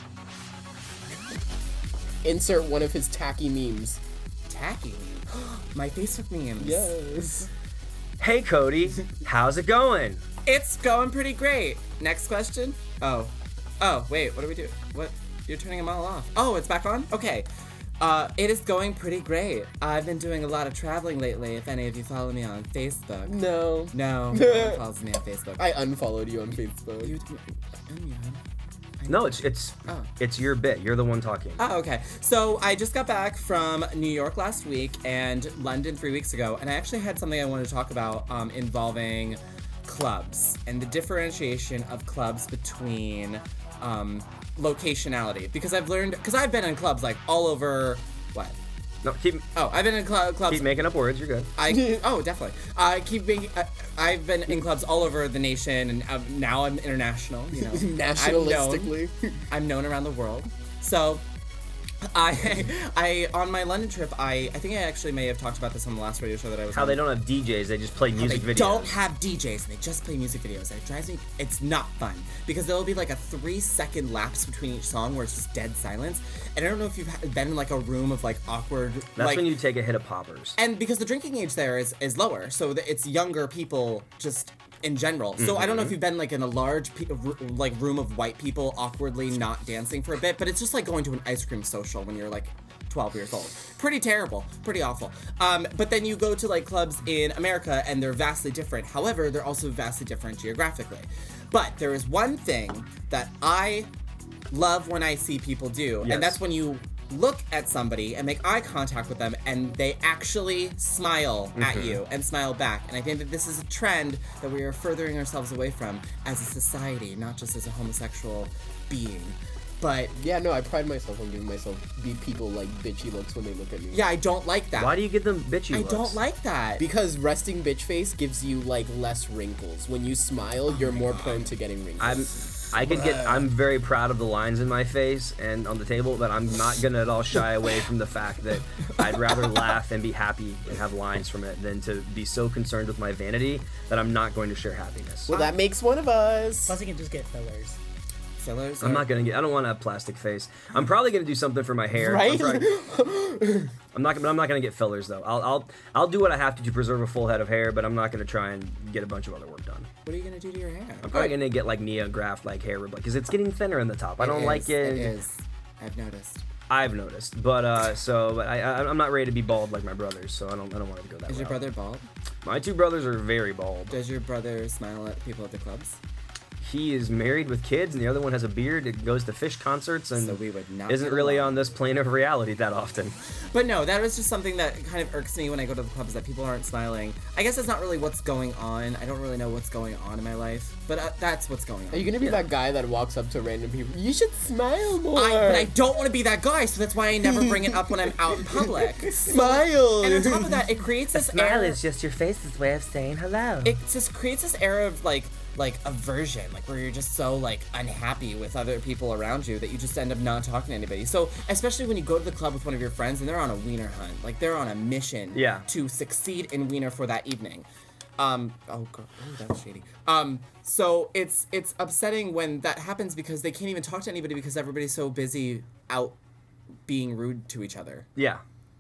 Insert one of his tacky memes. Tacky. My Facebook memes. Yes. Hey Cody, how's it going? It's going pretty great. Next question. Oh. Oh, wait, what do we do? What? You're turning them all off. Oh, it's back on? Okay. Uh, it is going pretty great. I've been doing a lot of traveling lately, if any of you follow me on Facebook. No. No, no one follows me on Facebook. I unfollowed you on Facebook. You, yeah. No, it's it's Oh. it's your bit. You're the one talking. Oh, okay. So I just got back from New York last week and London three weeks ago, and I actually had something I wanted to talk about um, involving clubs and the differentiation of clubs between um, locationality. Because I've learned, because I've been in clubs like all over, what? No, keep Oh, I've been in cl- clubs. keep making up words. You're good. I oh definitely. I keep being. Uh, I've been in clubs all over the nation, and uh, now I'm international. You know, Nationalistically. I'm known, I'm known around the world. So, I, I on my London trip, I I think I actually may have talked about this on the last radio show that I was. How on. they don't have D Js. They just play They music videos. don't have D Js and they just play music videos. And it drives me. It's not fun because there'll be like a three second lapse between each song where it's just dead silence. And I don't know if you've ha- been in like a room of like awkward. That's like, when you take a hit of poppers. and because the drinking age there is is lower, so the, it's younger people just in general. So I don't know if you've been like in a large pe- r- like room of white people awkwardly not dancing for a bit, but it's just like going to an ice cream social when you're like twelve years old. Pretty terrible, pretty awful. Um, but then you go to like clubs in America and they're vastly different. However, they're also vastly different geographically. But there is one thing that I love when I see people do, Yes. and that's when you look at somebody and make eye contact with them and they actually smile at you and smile back. And I think that this is a trend that we are furthering ourselves away from as a society, not just as a homosexual being. But Yeah, no, I pride myself on giving myself be people like bitchy looks when they look at me. yeah, I don't like that. Why do you give them bitchy I looks? don't like that. Because resting bitch face gives you like less wrinkles. When you smile, you're more prone to getting wrinkles. I'm. I could get. I'm very proud of the lines in my face and on the table, but I'm not gonna at all shy away from the fact that I'd rather laugh and be happy and have lines from it than to be so concerned with my vanity that I'm not going to share happiness. Well, that makes one of us. Plus, you can just get fillers. Fillers. I'm are- not gonna get. I don't want to have plastic face. I'm probably gonna do something for my hair. Right? I'm, probably- I'm not. But I'm not gonna get fillers though. I'll. I'll. I'll do what I have to to preserve a full head of hair, but I'm not gonna try and get a bunch of other work done. What are you gonna do to your hair? I'm probably gonna get like NeoGraft like hair because it's getting thinner in the top. I don't like it. It is. I've noticed. I've noticed, but uh, so but I, I I'm not ready to be bald like my brothers, so I don't I don't want to go that Is your route. brother bald? My two brothers are very bald. Does your brother smile at people at the clubs? He is married with kids, and the other one has a beard. It goes to fish concerts and So we would not isn't get really along. on this plane of reality that often. But no, that was just something that kind of irks me when I go to the clubs, that people aren't smiling. I guess that's not really what's going on. I don't really know what's going on in my life, but uh, that's what's going on. Are you gonna be Yeah. that guy that walks up to random people? You should smile more. I, but I don't want to be that guy, so that's why I never bring it up when I'm out in public. smile. And on top of that, it creates this air. just your face's way of saying hello. It just creates this air of like like aversion, like where you're just so like unhappy with other people around you that you just end up not talking to anybody. So especially when you go to the club with one of your friends and they're on a wiener hunt, like they're on a mission Yeah. to succeed in wiener for that evening. Um, oh, girl, oh, that was shady. Um, so it's it's upsetting when that happens because they can't even talk to anybody because everybody's so busy out being rude to each other. Yeah.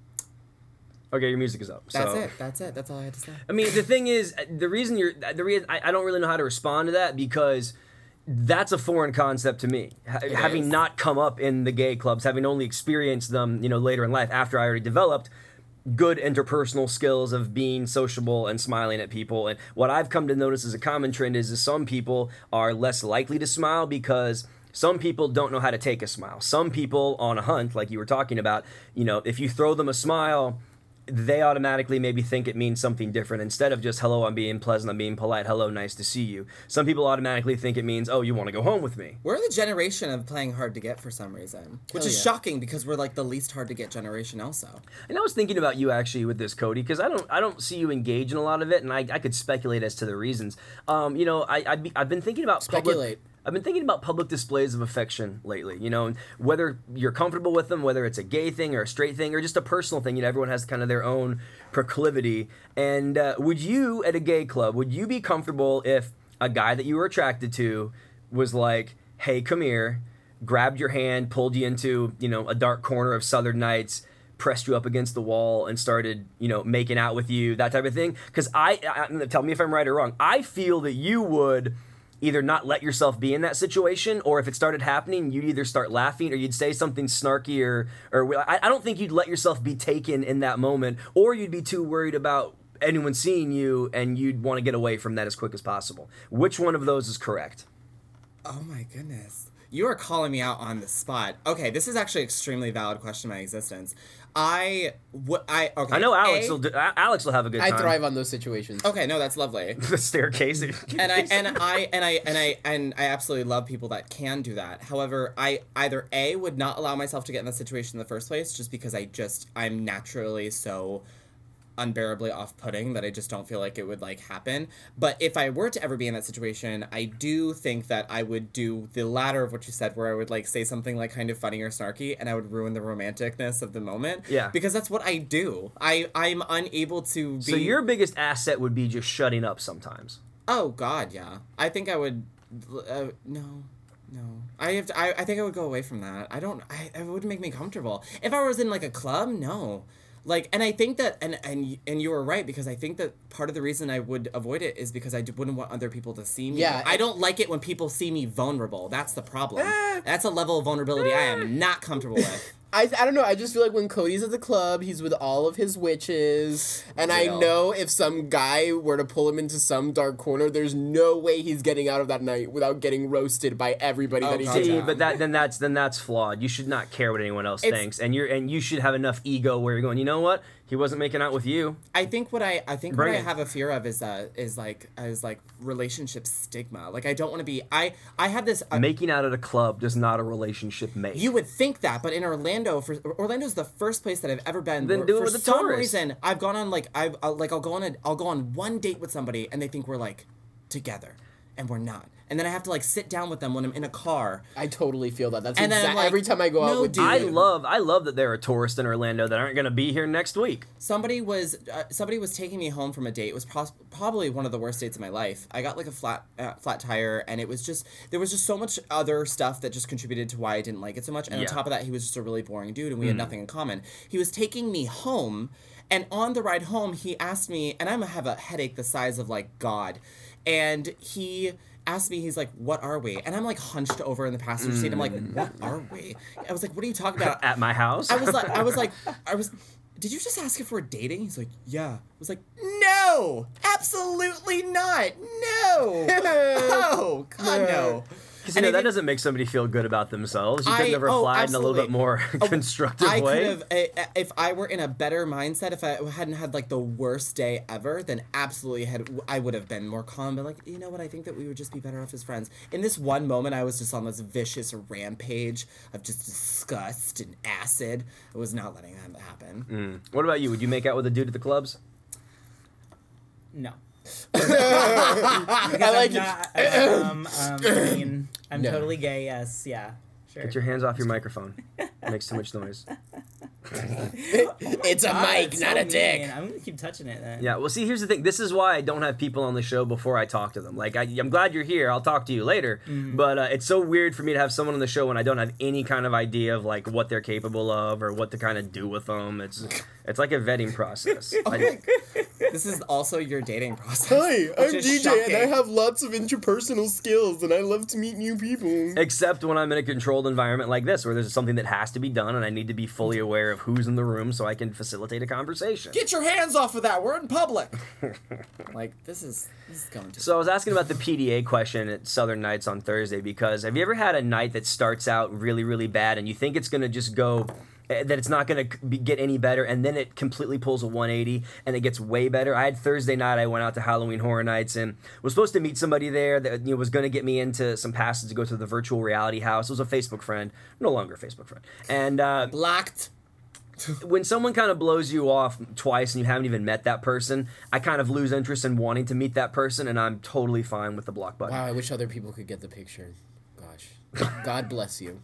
Okay, your music is up. That's so. it. That's it. That's all I had to say. I mean, the thing is, the reason you're the reason I, I don't really know how to respond to that because that's a foreign concept to me. Ha- having is. not come up in the gay clubs, having only experienced them, you know, later in life after I already developed good interpersonal skills of being sociable and smiling at people. And what I've come to notice as a common trend is, is some people are less likely to smile because some people don't know how to take a smile. Some people on a hunt, like you were talking about, you know, if you throw them a smile, they automatically maybe think it means something different instead of just, hello, I'm being pleasant, I'm being polite, hello, nice to see you. Some people automatically think it means, oh, you want to go home with me. We're the generation of playing hard to get for some reason, which Hell is yeah. shocking because we're like the least hard to get generation also. And I was thinking about you actually with this, Cody, because I don't I don't see you engage in a lot of it, and I, I could speculate as to the reasons. Um, you know, I I'd be, I've been thinking about public- Speculate. I've been thinking about public displays of affection lately, you know, and whether you're comfortable with them, whether it's a gay thing or a straight thing or just a personal thing. You know, everyone has kind of their own proclivity. And uh, would you, at a gay club, would you be comfortable if a guy that you were attracted to was like, hey, come here, grabbed your hand, pulled you into, you know, a dark corner of Southern Nights, pressed you up against the wall and started, you know, making out with you, that type of thing? Because I, I, tell me if I'm right or wrong, I feel that you would either not let yourself be in that situation, or if it started happening, you'd either start laughing or you'd say something snarky, or, or I, I don't think you'd let yourself be taken in that moment, or you'd be too worried about anyone seeing you and you'd want to get away from that as quick as possible. Which one of those is correct? Oh my goodness. You are calling me out on the spot. Okay, this is actually an extremely valid question in my existence. I, what, I, okay. I know Alex A- will do, A- Alex will have a good I time. thrive on those situations. Okay, no, that's lovely. The staircase. and I and I and I and I and I absolutely love people that can do that. However, I either A, would not allow myself to get in that situation in the first place just because I just I'm naturally so unbearably off-putting that I just don't feel like it would like happen. But if I were to ever be in that situation, I do think that I would do the latter of what you said, where I would like say something like kind of funny or snarky, and I would ruin the romanticness of the moment. Yeah. Because that's what I do. I I'm unable to be. So your biggest asset would be just shutting up sometimes. Oh God, yeah. I think I would. Uh, no, no. I have. To, I I think I would go away from that. I don't. I it wouldn't make me comfortable. If I was in like a club, no. Like, and I think that, and and and you were right, because I think that part of the reason I would avoid it is because I d- wouldn't want other people to see me. Yeah, I and- don't like it when people see me vulnerable. That's the problem. That's a level of vulnerability I am not comfortable with. I, I don't know. I just feel like when Cody's at the club, he's with all of his witches. And I Real. know if some guy were to pull him into some dark corner, there's no way he's getting out of that night without getting roasted by everybody Oh, that he God, gets See, yeah. out. but that then that's then that's flawed. You should not care what anyone else It's- thinks, and you're and you should have enough ego where you're going, you know what? He wasn't making out with you. I think what I I think Bring what I it. have a fear of is uh is like is like relationship stigma. Like I don't want to be. I I have this. Uh, Making out at a club does not a relationship make. You would think that, but in Orlando, for Orlando's the first place that I've ever been. Then where do it for with a some tourist. reason, I've gone on like I've I'll, like I'll go on a I'll go on one date with somebody, and they think we're like together, and we're not. And then I have to like sit down with them when I'm in a car. I totally feel that. That's And then I'm exact- like, every time I go out no, with dude. I dude. love I love that there are tourists in Orlando that aren't going to be here next week. Somebody was uh, somebody was taking me home from a date. It was pros- probably one of the worst dates of my life. I got like a flat uh, flat tire, and it was just there was just so much other stuff that just contributed to why I didn't like it so much. And Yeah. on top of that, he was just a really boring dude, and we had nothing in common. He was taking me home, and on the ride home, he asked me, and I have a headache the size of like God, and he asked me, he's like, what are we? And I'm like hunched over in the passenger seat. I'm like, what are we? I was like, what are you talking about? At my house. I was like, I was like, I was. Did you just ask if we're dating? He's like, yeah. I was like, no, absolutely not. No. Oh, God, no. Because you And know I that think- doesn't make somebody feel good about themselves. You I- couldn't have oh, replied in a little bit absolutely. more Oh, constructive I way. could have, I- if I were in a better mindset, if I hadn't had like the worst day ever, then absolutely had I would have been more calm. But like, you know what? I think that we would just be better off as friends. In this one moment, I was just on this vicious rampage of just disgust and acid. I was not letting that happen. What about you? Would you make out with a dude at the clubs? No. I like I'm it. not, um, um, I mean, I'm No. totally gay. Yes, yeah, sure. Get your hands off your microphone. It makes too much noise. It's a God, mic, that's not so a dick. mean. I'm gonna keep touching it then. Yeah, well, see, here's the thing. This is why I don't have people on the show before I talk to them. Like, I, I'm glad you're here. I'll talk to you later. Mm-hmm. But uh, it's so weird for me to have someone on the show when I don't have any kind of idea of, like, what they're capable of or what to kind of do with them. It's it's like a vetting process. I, This is also your dating process. Hi, I'm which is D J, and I shocking. have lots of interpersonal skills, and I love to meet new people. except when I'm in a controlled environment like this, where there's something that has to be done and I need to be fully aware of who's in the room so I can facilitate a conversation. Get your hands off of that. We're in public. Like, this is this is going to. So I was asking about the P D A question at Southern Nights on Thursday because have you ever had a night that starts out really, really bad and you think it's going to just go uh, that it's not going to get any better, and then it completely pulls a one eighty and it gets way better. I had Thursday night, I went out to Halloween Horror Nights and was supposed to meet somebody there that you know was going to get me into some passes to go to the virtual reality house. It was a Facebook friend, no longer a Facebook friend, and uh, Blocked. when someone kind of blows you off twice and you haven't even met that person, I kind of lose interest in wanting to meet that person, and I'm totally fine with the block button. Wow, I wish other people could get the picture. Gosh. God bless you.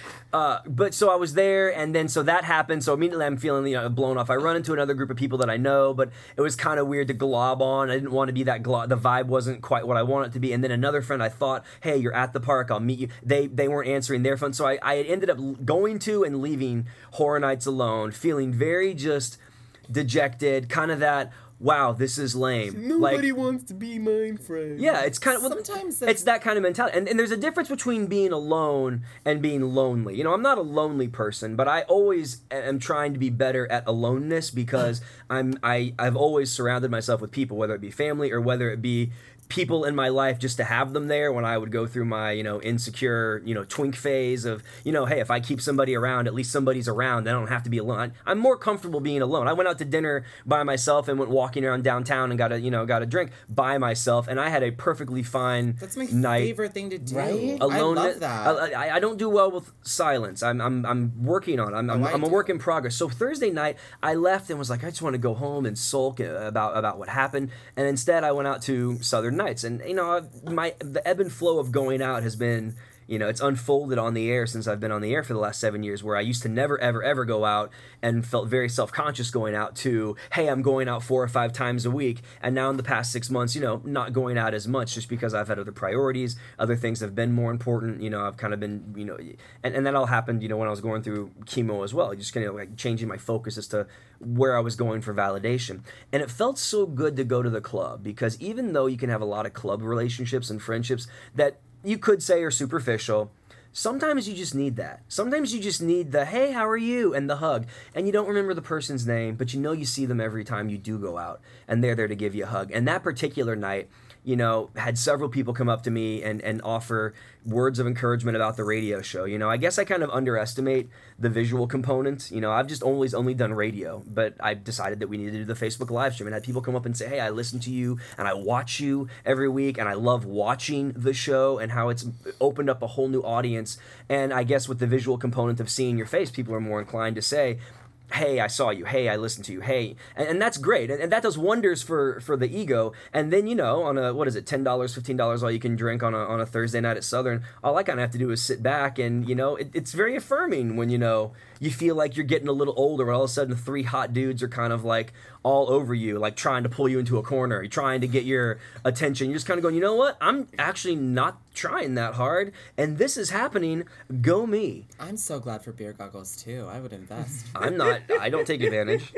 Uh, but so I was there, and then so that happened. So immediately I'm feeling you know blown off. I run into another group of people that I know, but it was kind of weird to glob on. I didn't want to be that glob. The vibe wasn't quite what I want it to be. And then another friend, I thought, hey, you're at the park. I'll meet you. They they weren't answering their phone, so I I ended up going to and leaving Horror Nights alone, feeling very just dejected, kind of that. Wow, this is lame. Nobody like, wants to be my friend. yeah, it's kind of well, Sometimes it's that kind of mentality, and, and there's a difference between being alone and being lonely. You know, I'm not a lonely person, but I always am trying to be better at aloneness because I'm I I've always surrounded myself with people, whether it be family or whether it be people in my life just to have them there when I would go through my, you know, insecure, you know, twink phase of, you know, hey, if I keep somebody around, at least somebody's around. I don't have to be alone. I'm more comfortable being alone. I went out to dinner by myself and went walking around downtown and got a, you know, got a drink by myself, and I had a perfectly fine That's my night. favorite thing to do. Right? Alone, I love that. I, I, I don't do well with silence. I'm I'm I'm working on it. I'm I'm, Oh, I I'm a do. work in progress. So Thursday night, I left and was like, I just want to go home and sulk about about what happened. And instead, I went out to Southern Nights. And you know, my the ebb and flow of going out has been. You know, it's unfolded on the air since I've been on the air for the last seven years, where I used to never, ever, ever go out and felt very self-conscious going out to, hey, I'm going out four or five times a week. And now in the past six months, you know, not going out as much just because I've had other priorities. Other things have been more important. You know, I've kind of been, you know, and, and that all happened, you know, when I was going through chemo as well. Just kind of like changing my focus as to where I was going for validation. And it felt so good to go to the club because even though you can have a lot of club relationships and friendships that you could say are superficial, sometimes you just need that. Sometimes you just need the, hey, how are you? And the hug. And you don't remember the person's name, but you know you see them every time you do go out. And they're there to give you a hug. And that particular night, you know, had several people come up to me and, and offer words of encouragement about the radio show. You know, I guess I kind of underestimate the visual component. You know, I've just always only done radio, but I decided that we needed to do the Facebook live stream and had people come up and say, hey, I listen to you and I watch you every week and I love watching the show and how it's opened up a whole new audience. And I guess with the visual component of seeing your face, people are more inclined to say, hey, I saw you. Hey, I listened to you. Hey, and, and that's great, and, and that does wonders for for the ego. And then you know, on a what is it, ten dollars, fifteen dollars, all you can drink on a on a Thursday night at Southern. All I kind of have to do is sit back, and you know, it, it's very affirming when you know you feel like you're getting a little older. When all of a sudden, three hot dudes are kind of like all over you, like trying to pull you into a corner, trying to get your attention. You're just kind of going, you know what? I'm actually not trying that hard, and this is happening. Go me. I'm so glad for beer goggles too. I would invest. I'm not. I don't take advantage.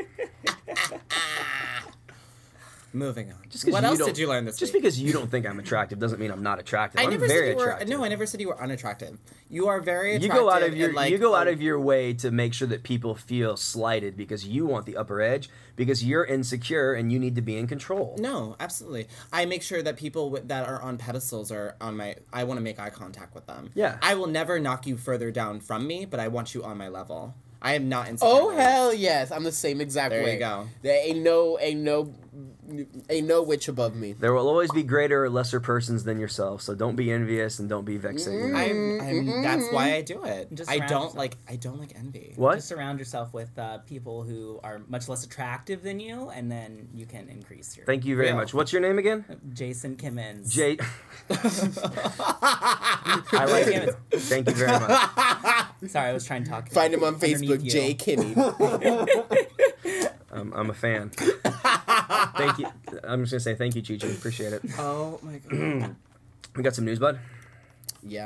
Moving on. Just 'cause What you else don't- did you learn this Just week? because you don't think I'm attractive doesn't mean I'm not attractive. I I'm never very said you were. attractive. No, I never said you were unattractive. You are very You attractive. go out of your and, like, you go out um, of your way to make sure that people feel slighted because you want the upper edge because you're insecure and you need to be in control. No, absolutely. I make sure that people with, that are on pedestals are on my. I want to make eye contact with them. Yeah. I will never knock you further down from me, but I want you on my level. I am not insecure. Oh hell yes, I'm the same exact There way. you go. There ain't no, ain't no, ain't no witch above me. There will always be greater or lesser persons than yourself, so don't be envious and don't be vexing. I'm, I'm, that's why I do it. Just I surround don't yourself. like. I don't like envy. What? Just surround yourself with uh, people who are much less attractive than you, and then you can increase your. Thank you very Yeah. much. What's your name again? Jason Kimmins. Jay. I like it. Thank you very much. Sorry, I was trying to talk. Find him on underneath Facebook, you. Jay Kinney. I'm, I'm a fan. Thank you. I'm just gonna say thank you, Chi-Chi. Appreciate it. Oh my god. We got some news, bud. Yeah.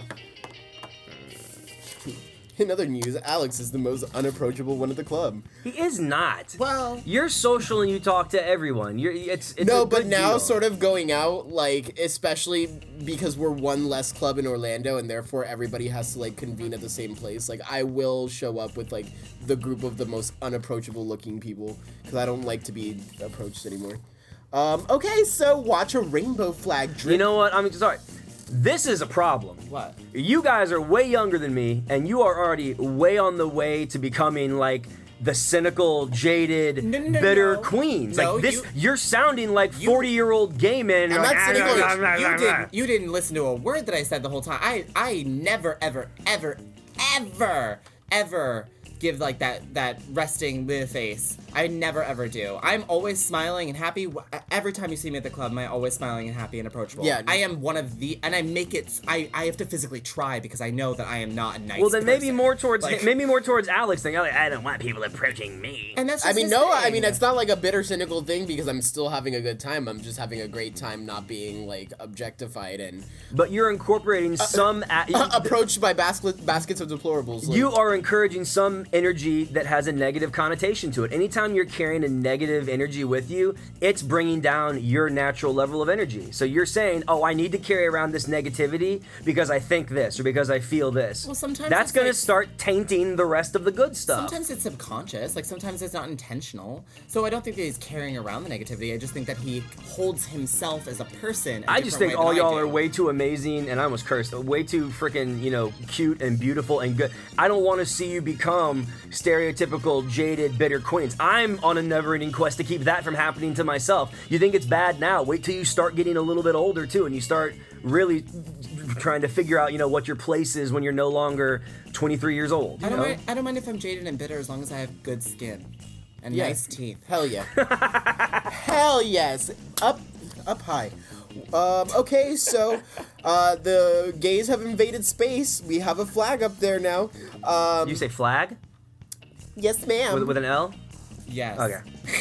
In other news, Alex is the most unapproachable one at the club. He is not. Well, You're social and you talk to everyone. You're it's, it's No, a but good now deal. sort of going out, like, especially because we're one less club in Orlando and therefore everybody has to, like, convene at the same place. Like, I will show up with, like, the group of the most unapproachable looking people because I don't like to be approached anymore. Um, okay, so watch a rainbow flag drip. You know what? I'm sorry. This is a problem. What? You guys are way younger than me, and you are already way on the way to becoming like the cynical, jaded, No, no, no, bitter no. queens. No, like this, you- you're sounding like forty-year-old gay men. I'm You're not like, cynical. "Ah, blah, blah, You blah, blah." didn't. You didn't listen to a word that I said the whole time. I I never ever ever ever ever give like that that resting the face. I never ever do. I'm always smiling and happy. Every time you see me at the club, I'm always smiling and happy and approachable. Yeah. I am one of the, and I make it. I I have to physically try because I know that I am not a nice. Well, then maybe person. more towards Like- maybe more towards Alex. Thing. Like, I don't want people approaching me. And that's. I Just mean, his no, I thing. mean, it's not like a bitter, cynical thing because I'm still having a good time. I'm just having a great time not being, like, objectified and But you're incorporating some. A- approached by basket, baskets of deplorables. Like, You are encouraging some energy that has a negative connotation to it. Anytime you're carrying a negative energy with you, it's bringing down your natural level of energy. So you're saying, oh, I need to carry around this negativity because I think this or because I feel this. Well, sometimes That's it's going like- to start tainting the rest of the good stuff. Sometimes it's subconscious, like sometimes it's not intentional. So I don't think that he's carrying around the negativity. I just think that he holds himself as a person. a I just different think way all than I y'all do. are way too amazing, and I almost cursed, way too freaking, you know, cute and beautiful and good. I don't want to see you become stereotypical, jaded, bitter queens. I'm on a never-ending quest to keep that from happening to myself. You think it's bad now? Wait till you start getting a little bit older, too, and you start really trying to figure out, you know, what your place is when you're no longer twenty-three years old. I You don't know? mind. I don't mind if I'm jaded and bitter as long as I have good skin and Yeah. nice teeth. Hell yeah. Hell yes. Up, up high. Um, okay, so uh, the gays have invaded space. We have a flag up there now. Um, You say flag yes, ma'am. with, with an L? Yes. Okay.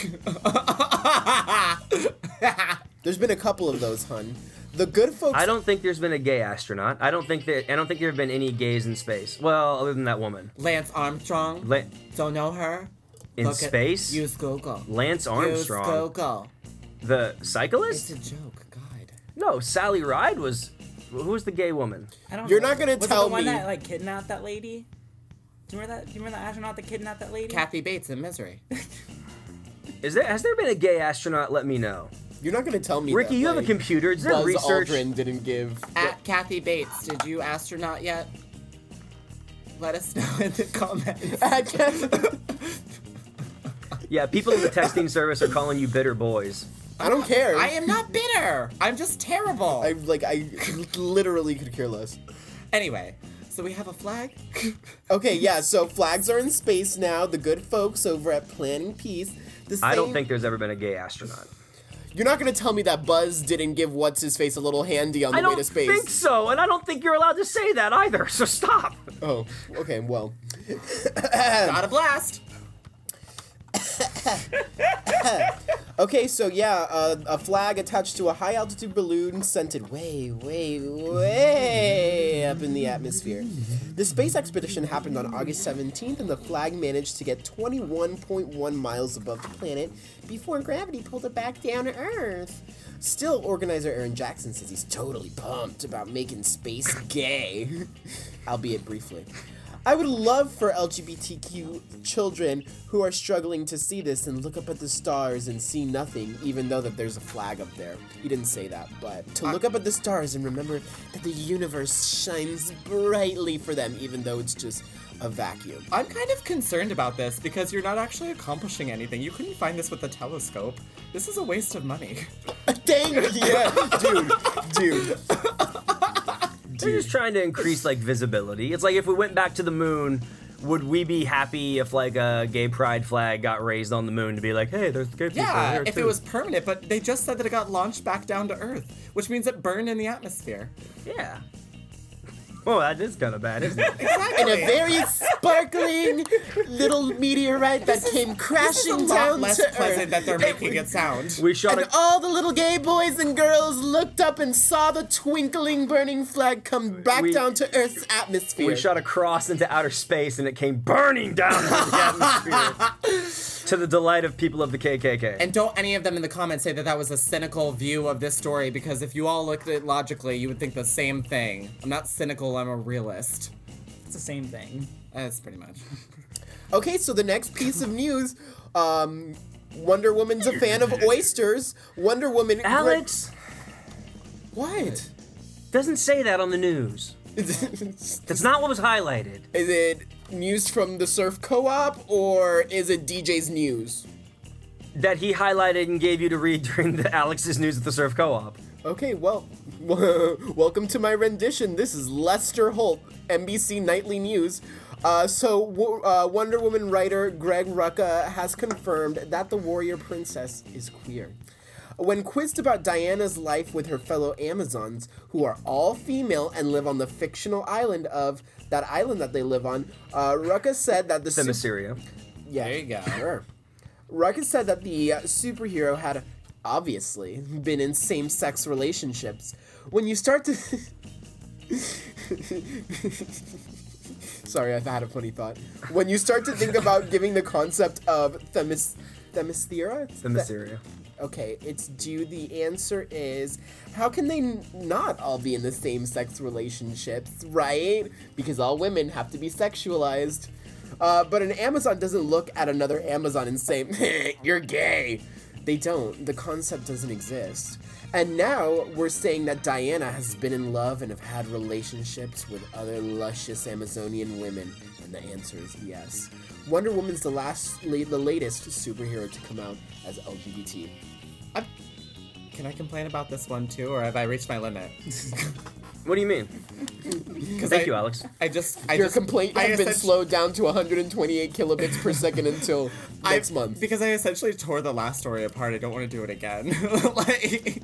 There's been a couple of those, hun. The good folks. I don't think there's been a gay astronaut. I don't think that. I don't think there have been any gays in space. Well, other than that woman. Lance Armstrong. La- Don't know her. in Look at- space. Use Google. Lance Armstrong, Use Google. the It's cyclist. a joke. God. No, Sally Ride was. Who was the gay woman? I don't You're know. not gonna Was it tell the one me- that like kidnapped that lady? Do you remember that? Do you remember the astronaut that kidnapped that lady? Kathy Bates in Misery. Is there? Has there been a gay astronaut? Let me know. You're not gonna tell me. Ricky, that, you have a like, computer. Is there Buzz research? Aldrin didn't give. At Kathy Bates, did you astronaut yet? Let us know in the comments. At Kathy- Yeah, people in the texting service are calling you bitter boys. I don't care. I am not bitter. I'm just terrible. I like. I literally could care less. Anyway, so we have a flag. Okay, yeah. So flags are in space now. The good folks over at Planning Peace. The I don't same- think there's ever been a gay astronaut. You're not gonna tell me that Buzz didn't give what's his face a little handy on the I way don't to space. think so, and I don't think you're allowed to say that either. So stop. Oh, okay. Well, Got a blast. okay. So yeah, uh, a flag attached to a high altitude balloon sent it way, way, way up in the atmosphere. The space expedition happened on August seventeenth, and the flag managed to get twenty-one point one miles above the planet before gravity pulled it back down to Earth. Still, organizer Aaron Jackson says he's totally pumped about making space gay, albeit briefly. I would love for L G B T Q children who are struggling to see this and look up at the stars and see nothing, even though that there's a flag up there. He didn't say that, but to look up at the stars and remember that the universe shines brightly for them, even though it's just a vacuum. I'm kind of concerned about this because you're not actually accomplishing anything. You couldn't find this with a telescope. This is a waste of money. Dang, yeah, dude, dude. They're just trying to increase like visibility. It's like if we went back to the moon, would we be happy if like a gay pride flag got raised on the moon to be like, hey, there's gay people Yeah, here if too. it was permanent, but they just said that it got launched back down to Earth, which means it burned in the atmosphere. Yeah. Well, that is kind of bad, isn't it? And a very sparkling little meteorite that came This is a crashing lot down less to pleasant Earth. that they're making it sound. We shot And a all the little gay boys and girls looked up and saw the twinkling, burning flag come back We- down to Earth's atmosphere. we shot a cross into outer space and it came burning down into the atmosphere. To the delight of people of the K K K. And don't any of them in the comments say that that was a cynical view of this story, because if you all looked at it logically, you would think the same thing. I'm not cynical, I'm a realist. It's the same thing. That's pretty much. Okay, so the next piece of news, um, Wonder Woman's a fan of oysters. Wonder Woman. Alex, What? Doesn't say that on the news. Is That's not what was highlighted. it news from the Surf Co-op or is it D J's news? That he highlighted and gave you to read during the Alex's News at the Surf Co-op. Okay, well, welcome to my rendition. This is Lester Holt, N B C Nightly News. Uh, so, wo- uh, Wonder Woman writer Greg Rucka has confirmed that the warrior princess is queer. When quizzed about Diana's life with her fellow Amazons, who are all female and live on the fictional island of that island that they live on, uh, Rucka said that the su- Themyscira. yeah, There you go. Sure. Rucka said that the uh, superhero had obviously been in same-sex relationships. When you start to Sorry, I've had a funny thought. When you start to think about giving the concept of Themis Themyscira? Themyscira. Okay, it's due. The answer is, how can they n- not all be in the same-sex relationships, right? Because all women have to be sexualized. Uh, but an Amazon doesn't look at another Amazon and say, you're gay. They don't. The concept doesn't exist. And now we're saying that Diana has been in love and have had relationships with other luscious Amazonian women. And the answer is yes. Wonder Woman's the last, la- the latest superhero to come out as L G B T. I'm, can I complain about this one too, or have I reached my limit? What do you mean? Because Thank I, you, Alex. I just I Your just, complaint I has been essen- slowed down to one hundred twenty-eight kilobits per second until I- next month. Because I essentially tore the last story apart. I don't want to do it again. like,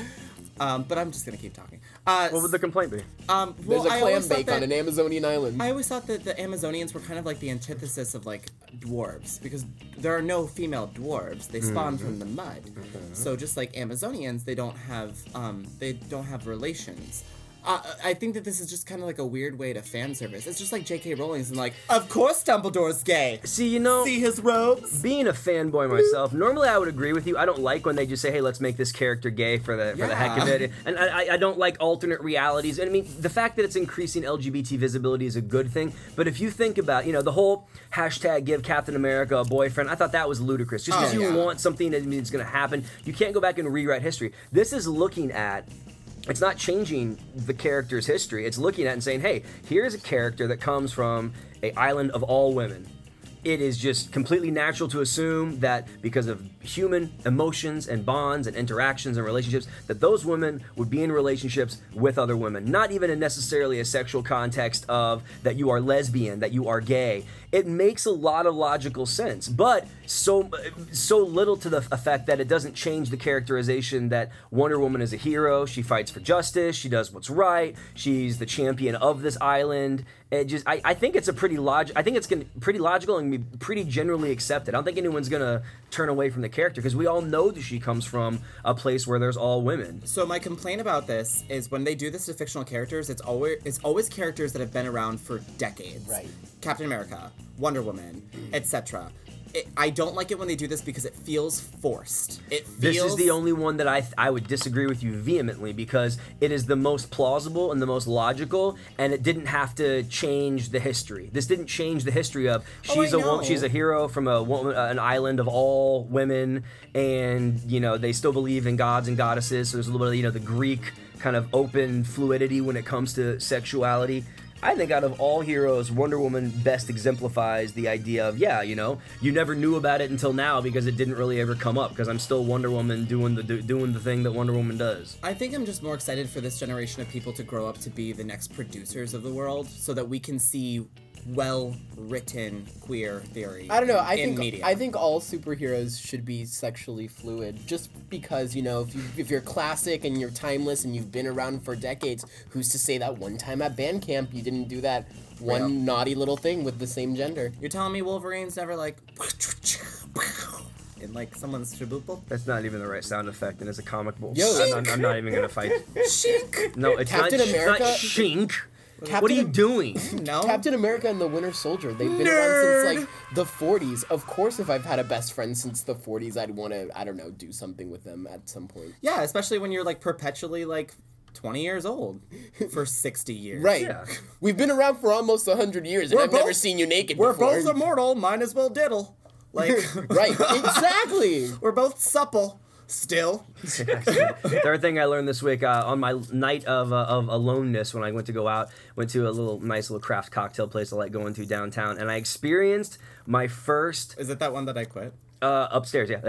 um, but I'm just gonna keep talking. Uh, What would the complaint be? um, There's well, a I clam always thought bake on that- an Amazonian island. I always thought that the Amazonians were kind of like the antithesis of like dwarves because there are no female dwarves. They spawn from the mud. So just like Amazonians, they don't have um, they don't have relations. Uh, I think that this is just kind of like a weird way to fan service. It's just like J K Rowling's and like, of course Dumbledore's gay. See, you know, See his robes? being a fanboy myself, normally I would agree with you. I don't like when they just say, "Hey, let's make this character gay for the for the heck of Yeah. it," and I, I don't like alternate realities. And I mean, the fact that it's increasing L G B T visibility is a good thing. But if you think about, you know, the whole hashtag "Give Captain America a boyfriend," I thought that was ludicrous. Just because Oh, you yeah. want something that means it's going to happen, you can't go back and rewrite history. This is looking at. It's not changing the character's history. It's looking at and saying, hey, here's a character that comes from a island of all women. It is just completely natural to assume that because of human emotions and bonds and interactions and relationships, that those women would be in relationships with other women. Not even in necessarily a sexual context of that you are lesbian, that you are gay. It makes a lot of logical sense, but so so little to the effect that it doesn't change the characterization that Wonder Woman is a hero. She fights for justice. She does what's right. She's the champion of this island. It just, I, I think it's a pretty log. I think it's gonna pretty logical and be pretty generally accepted. I don't think anyone's gonna turn away from the character because we all know that she comes from a place where there's all women. So my complaint about this is when they do this to fictional characters, it's always it's always characters that have been around for decades. Right. Captain America, Wonder Woman, et cetera. I don't like it when they do this because it feels forced. It feels. This is the only one that I th- I would disagree with you vehemently because it is the most plausible and the most logical, and it didn't have to change the history. This didn't change the history of Oh, I she's a wo- know. she's a hero from a woman, uh, an island of all women, and you know they still believe in gods and goddesses. So there's a little bit of you know the Greek kind of open fluidity when it comes to sexuality. I think out of all heroes, Wonder Woman best exemplifies the idea of, yeah, you know, you never knew about it until now because it didn't really ever come up because I'm still Wonder Woman doing the do, doing the thing that Wonder Woman does. I think I'm just more excited for this generation of people to grow up to be the next producers of the world so that we can see well-written queer theory I don't know. I in think media. I think all superheroes should be sexually fluid. Just because you know, if you if you're classic and you're timeless and you've been around for decades, who's to say that one time at band camp you didn't do that one Real. naughty little thing with the same gender? You're telling me Wolverine's never like in like someone's shaboopal? That's not even the right sound effect, and it's a comic book. Yo. I'm, I'm, I'm not even gonna fight. Shink! No, it's Captain not. America- It's not shink. Captain what are you Am- doing? No. Captain America and the Winter Soldier. They've been Nerd. around since like the forties. Of course, if I've had a best friend since the forties, I'd want to, I don't know, do something with them at some point. Yeah, especially when you're like perpetually like twenty years old for sixty years. Right. Yeah. We've been around for almost one hundred years, and We're I've never both- seen you naked We're before. both immortal, might as well diddle. Like Right. Exactly. We're both supple. Still. Third thing I learned this week uh, on my night of uh, of aloneness when I went to go out, went to a little nice little craft cocktail place I like going to downtown, and I experienced my first Is it that one that I quit? uh, upstairs. Yeah,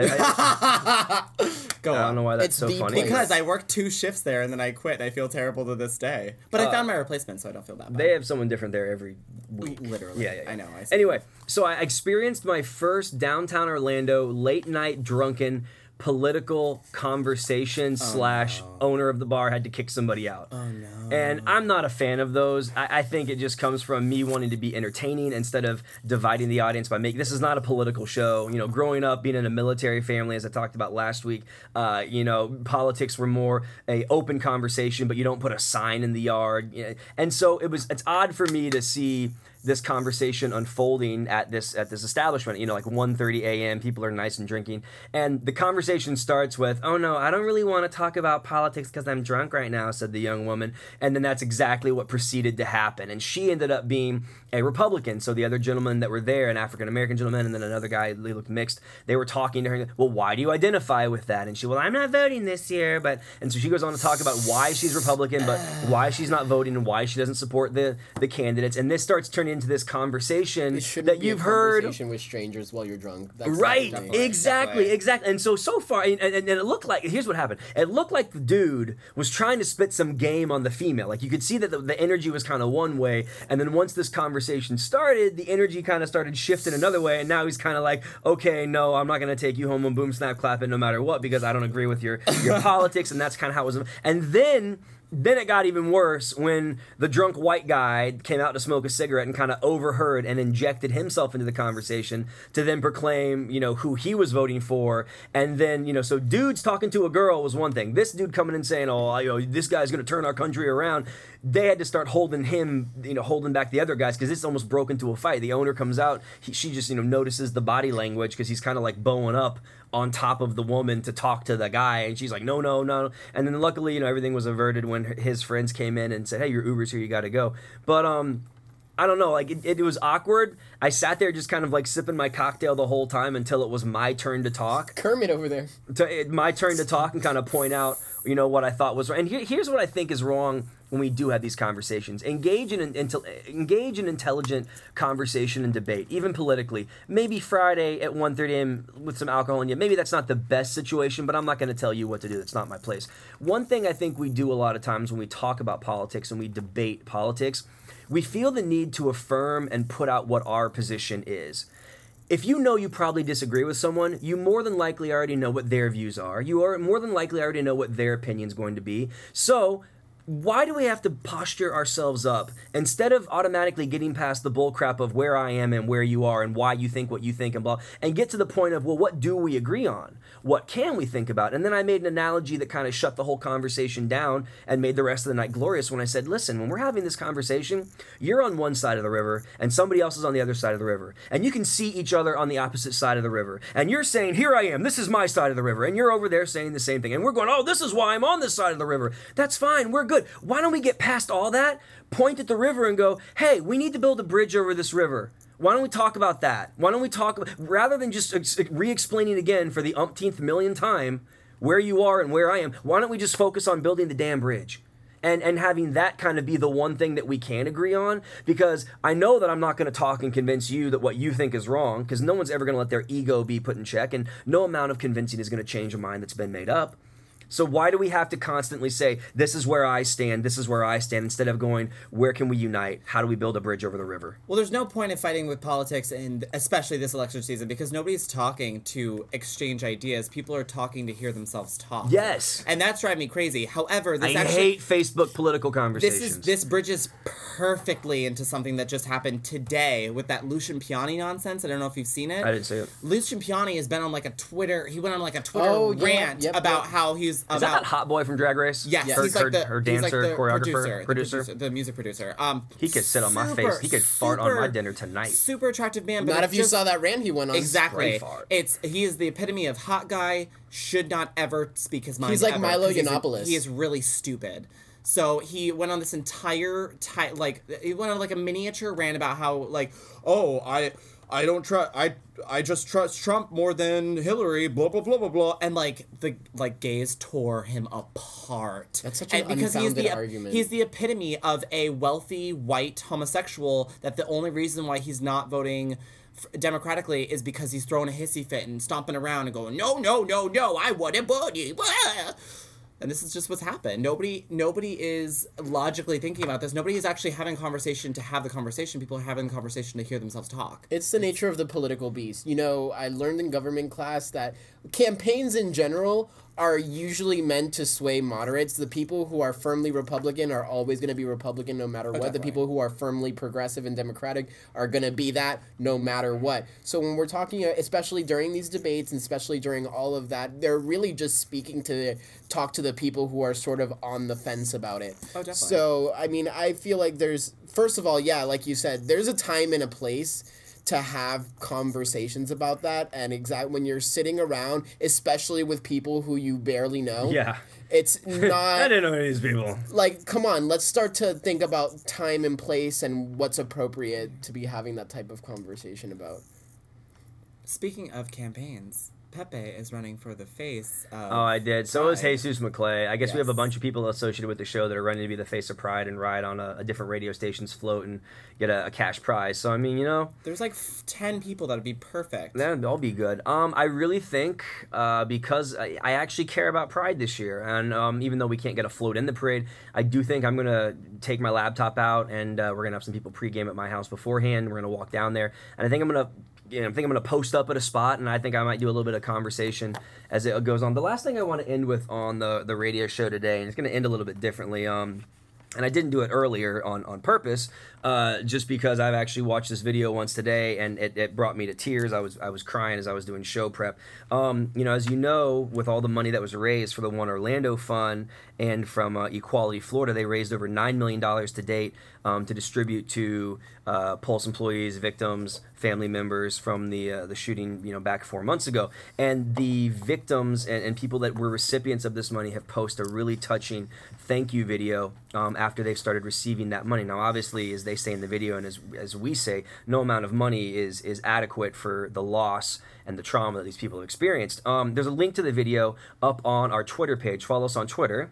I, Go I on. don't know why that's It's so the funny. Because I worked two shifts there and then I quit. I feel terrible to this day. But I Uh, found my replacement, so I don't feel that bad. They have someone different there every week. Literally. Yeah, yeah, yeah. I know. I see. Anyway, so I experienced my first downtown Orlando late night drunken political conversation slash owner of the bar had to kick somebody out. Oh, no. And I'm not a fan of those. I, I think it just comes from me wanting to be entertaining instead of dividing the audience by making. This is not a political show. You know, growing up, being in a military family, as I talked about last week, uh, you know, politics were more a open conversation, but you don't put a sign in the yard. You know? And so it was. It's odd for me to see this conversation unfolding at this at this establishment. You know, like one thirty a.m. People are nice and drinking, and the conversation starts with, "Oh no, I don't really want to talk about politics because I'm drunk right now," said the young woman, and then that's exactly what proceeded to happen. And she ended up being a Republican. So the other gentlemen that were there, an African American gentleman, and then another guy, they looked mixed. They were talking to her. Well, why do you identify with that? And she, well, I'm not voting this year, but and so she goes on to talk about why she's Republican, but why she's not voting and why she doesn't support the the candidates. And this starts turning into this conversation It shouldn't that be a you've heard. conversation with strangers while you're drunk. That's Right, definitely- exactly, Definitely. exactly. And so, so far, and, and, and it looked like, here's what happened. It looked like the dude was trying to spit some game on the female. Like, you could see that the, the energy was kind of one way, and then once this conversation started, the energy kind of started shifting another way, and now he's kind of like, okay, no, I'm not going to take you home and boom, snap, clap it no matter what, because I don't agree with your, your politics, and that's kind of how it was. And then... Then it got even worse when the drunk white guy came out to smoke a cigarette and kind of overheard and injected himself into the conversation to then proclaim, you know, who he was voting for. And then, you know, so dudes talking to a girl was one thing. This dude coming and saying, oh, you know, this guy's going to turn our country around. They had to start holding him, you know, holding back the other guys because it's almost broke into a fight. The owner comes out. He, she just, you know, notices the body language because he's kind of like bowing up on top of the woman to talk to the guy, and she's like, no, no, no. And then luckily, you know, everything was averted when his friends came in and said, hey, your Uber's here, you got to go. But um, I don't know, like it, it was awkward. I sat there just kind of like sipping my cocktail the whole time until it was my turn to talk. Kermit over there. To, it, my turn to talk and kind of point out, you know, what I thought was wrong. And here, here's what I think is wrong when we do have these conversations. Engage in, in, engage in intelligent conversation and debate, even politically. Maybe Friday at one thirty a.m. with some alcohol in you. Maybe that's not the best situation, but I'm not going to tell you what to do. That's not my place. One thing I think we do a lot of times when we talk about politics and we debate politics, we feel the need to affirm and put out what our position is. If you know you probably disagree with someone, you more than likely already know what their views are. You are more than likely already know what their opinion's going to be. So why do we have to posture ourselves up instead of automatically getting past the bullcrap of where I am and where you are and why you think what you think and blah, and get to the point of, well, what do we agree on? What can we think about? And then I made an analogy that kind of shut the whole conversation down and made the rest of the night glorious when I said, listen, when we're having this conversation, you're on one side of the river and somebody else is on the other side of the river. And you can see each other on the opposite side of the river. And you're saying, here I am, this is my side of the river. And you're over there saying the same thing. And we're going, oh, this is why I'm on this side of the river. That's fine, we're good. Why don't we get past all that, point at the river and go, hey, we need to build a bridge over this river. Why don't we talk about that? Why don't we talk, rather than just ex- re-explaining again for the umpteenth million time where you are and where I am, why don't we just focus on building the damn bridge? And and having that kind of be the one thing that we can agree on, because I know that I'm not going to talk and convince you that what you think is wrong, because no one's ever going to let their ego be put in check, and no amount of convincing is going to change a mind that's been made up. So why do we have to constantly say, this is where I stand, this is where I stand, instead of going, where can we unite? How do we build a bridge over the river? Well, there's no point in fighting with politics, and especially this election season, because nobody's talking to exchange ideas. People are talking to hear themselves talk. Yes. And that's driving me crazy. However, this I actually... hate Facebook political This conversations. is this bridges perfectly into something that just happened today with that Lucian Piani nonsense. I don't know if you've seen it. I didn't see it. Lucian Piani has been on like a Twitter. He went on like a Twitter Oh, yeah, rant yep, about yep. how he's Is that about. that hot boy from Drag Race? Yes, her, he's like her, the her he's dancer, like the choreographer, producer, the producer. producer, the music producer. Um, He could sit on my super, face. He could fart on my super- dinner tonight. Super attractive man, but Not it if you just- saw that rant he went on. Exactly. Spray fart. It's he is the epitome of hot guy, should not ever speak his mind. He's like ever, Milo 'cause he's a- Yiannopoulos. He is really stupid. So he went on this entire ti like he went on like a miniature rant about how like oh I I don't trust. I I just trust Trump more than Hillary. Blah blah blah blah blah. And like the like gays tore him apart. That's such an and because he's unfounded the argument. he's the epitome of a wealthy white homosexual. That the only reason why he's not voting f- democratically is because he's throwing a hissy fit and stomping around and going, no no no no, I want a body. Blah. And this is just what's happened. Nobody nobody is logically thinking about this. Nobody is actually having conversation to have the conversation. People are having the conversation to hear themselves talk. It's the nature of the political beast. You know, I learned in government class that campaigns in general are usually meant to sway moderates. The people who are firmly Republican are always going to be Republican no matter what. The definitely. people who are firmly progressive and democratic are going to be that no matter what. So when we're talking, uh, especially during these debates and especially during all of that, they're really just speaking to talk to the people who are sort of on the fence about it. Oh, definitely. So, I mean, I feel like there's, first of all, yeah, like you said, there's a time and a place to have conversations about that, and exact when you're sitting around, especially with people who you barely know. Yeah. It's I not didn't know any of these people. like, come on, let's start to think about time and place and what's appropriate to be having that type of conversation about. Speaking of campaigns, Pepe is running for the face of Oh, I did. So is Pride. Jesus McClay. I guess we have a Yes. bunch of people associated with the show that are running to be the face of Pride and ride on a, a different radio station's float and get a, a cash prize. So, I mean, you know, There's like f- ten people that would be perfect. that'd all be good. Um, I really think uh, because I, I actually care about Pride this year, and um, even though we can't get a float in the parade, I do think I'm gonna take my laptop out and uh, we're gonna have some people pregame at my house beforehand. We're gonna walk down there, and I think I'm gonna. You know, I think I'm going to post up at a spot, and I think I might do a little bit of conversation as it goes on. The last thing I want to end with on the, the radio show today, and it's going to end a little bit differently, um, and I didn't do it earlier on, on purpose, uh, just because I've actually watched this video once today, and it, it brought me to tears. I was I was crying as I was doing show prep. Um, you know, as you know, with all the money that was raised for the One Orlando Fund and from uh, Equality Florida, they raised over nine million dollars to date um, to distribute to uh, Pulse employees, victims, family members from the uh, the shooting, you know, back four months ago. And the victims and, and people that were recipients of this money have posted a really touching thank you video um, after they've started receiving that money. Now, obviously, as they say in the video and as as we say, no amount of money is is adequate for the loss and the trauma that these people have experienced. Um, there's a link to the video up on our Twitter page. Follow us on Twitter.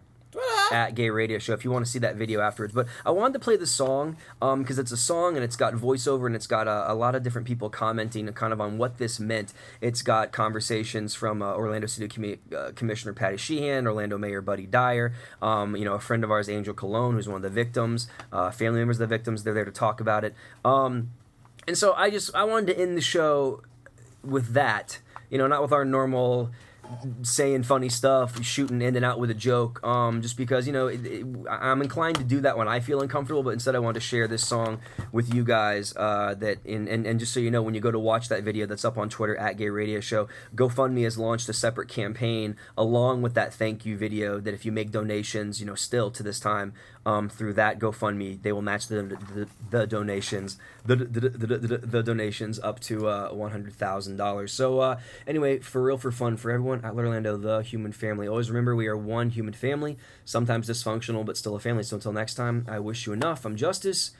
At Gay Radio Show if you want to see that video afterwards. But I wanted to play the song because um, it's a song and it's got voiceover and it's got a, a lot of different people commenting kind of on what this meant. It's got conversations from uh, Orlando City Commi- uh, Commissioner Patty Sheehan, Orlando Mayor Buddy Dyer, um, you know, a friend of ours, Angel Colon, who's one of the victims, uh, family members of the victims. They're there to talk about it. Um, and so I just I wanted to end the show with that, you know, not with our normal saying funny stuff, shooting in and out with a joke, um, just because, you know, it, it, I'm inclined to do that when I feel uncomfortable, but instead I want to share this song with you guys, uh, that, in, and, and just so you know, when you go to watch that video that's up on Twitter, at Gay Radio Show, GoFundMe has launched a separate campaign along with that thank you video that if you make donations, you know, still to this time, um, through that GoFundMe, they will match the the, the donations, the, the, the, the, the donations up to uh, one hundred thousand dollars. So uh, anyway, for real, for fun, for everyone, at Orlando, the human family. Always remember we are one human family, sometimes dysfunctional, but still a family. So until next time, I wish you enough. I'm Justice,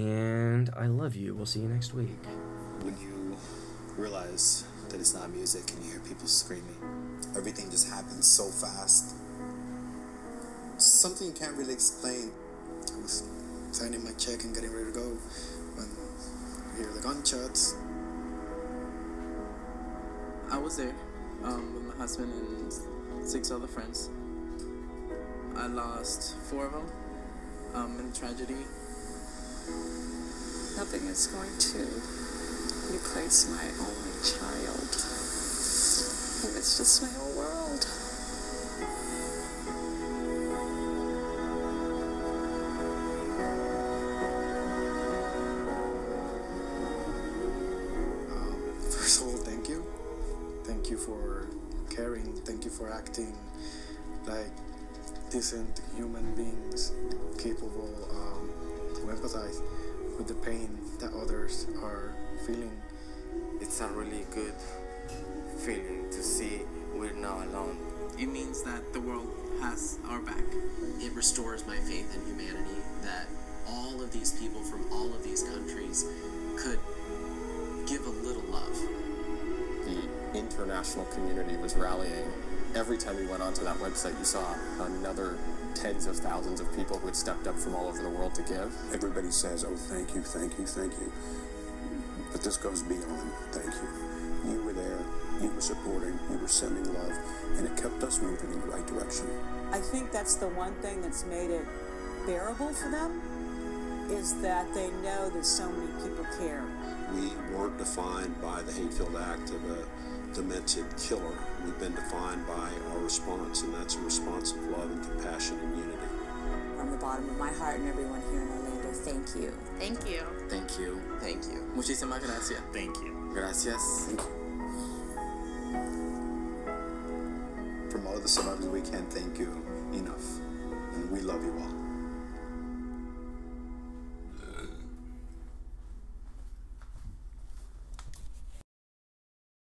and I love you. We'll see you next week. When you realize that it's not music and you hear people screaming, everything just happens so fast. Something you can't really explain. I was signing my check and getting ready to go when you hear the gunshots. I was there um, with my husband and six other friends. I lost four of them um, in tragedy. Nothing is going to replace my only child. And it's just my whole world. Um, first of all, thank you. Thank you for caring. Thank you for acting like decent human beings capable um, to empathize with the pain that others are feeling. It's a really good feeling to see we're not alone. It means that the world has our back. It restores my faith in humanity that all of these people from all of these countries could give a little love. The international community was rallying. Every time you went onto that website, you saw another tens of thousands of people who had stepped up from all over the world to give. Everybody says, oh, thank you, thank you, thank you. But this goes beyond thank you. You were there, you were supporting, you were sending love, and it kept us moving in the right direction. I think that's the one thing that's made it bearable for them, is that they know that so many people care. We weren't defined by the hate-filled act of a demented killer. We've been defined by our response, and that's a response of love and compassion and unity. From the bottom of my heart and everyone here in Orlando, thank you. Thank you. Thank you. Thank you. Muchísimas gracias. Thank you. Gracias. Thank you. From all of the survivors, we can't thank you enough, and we love you all.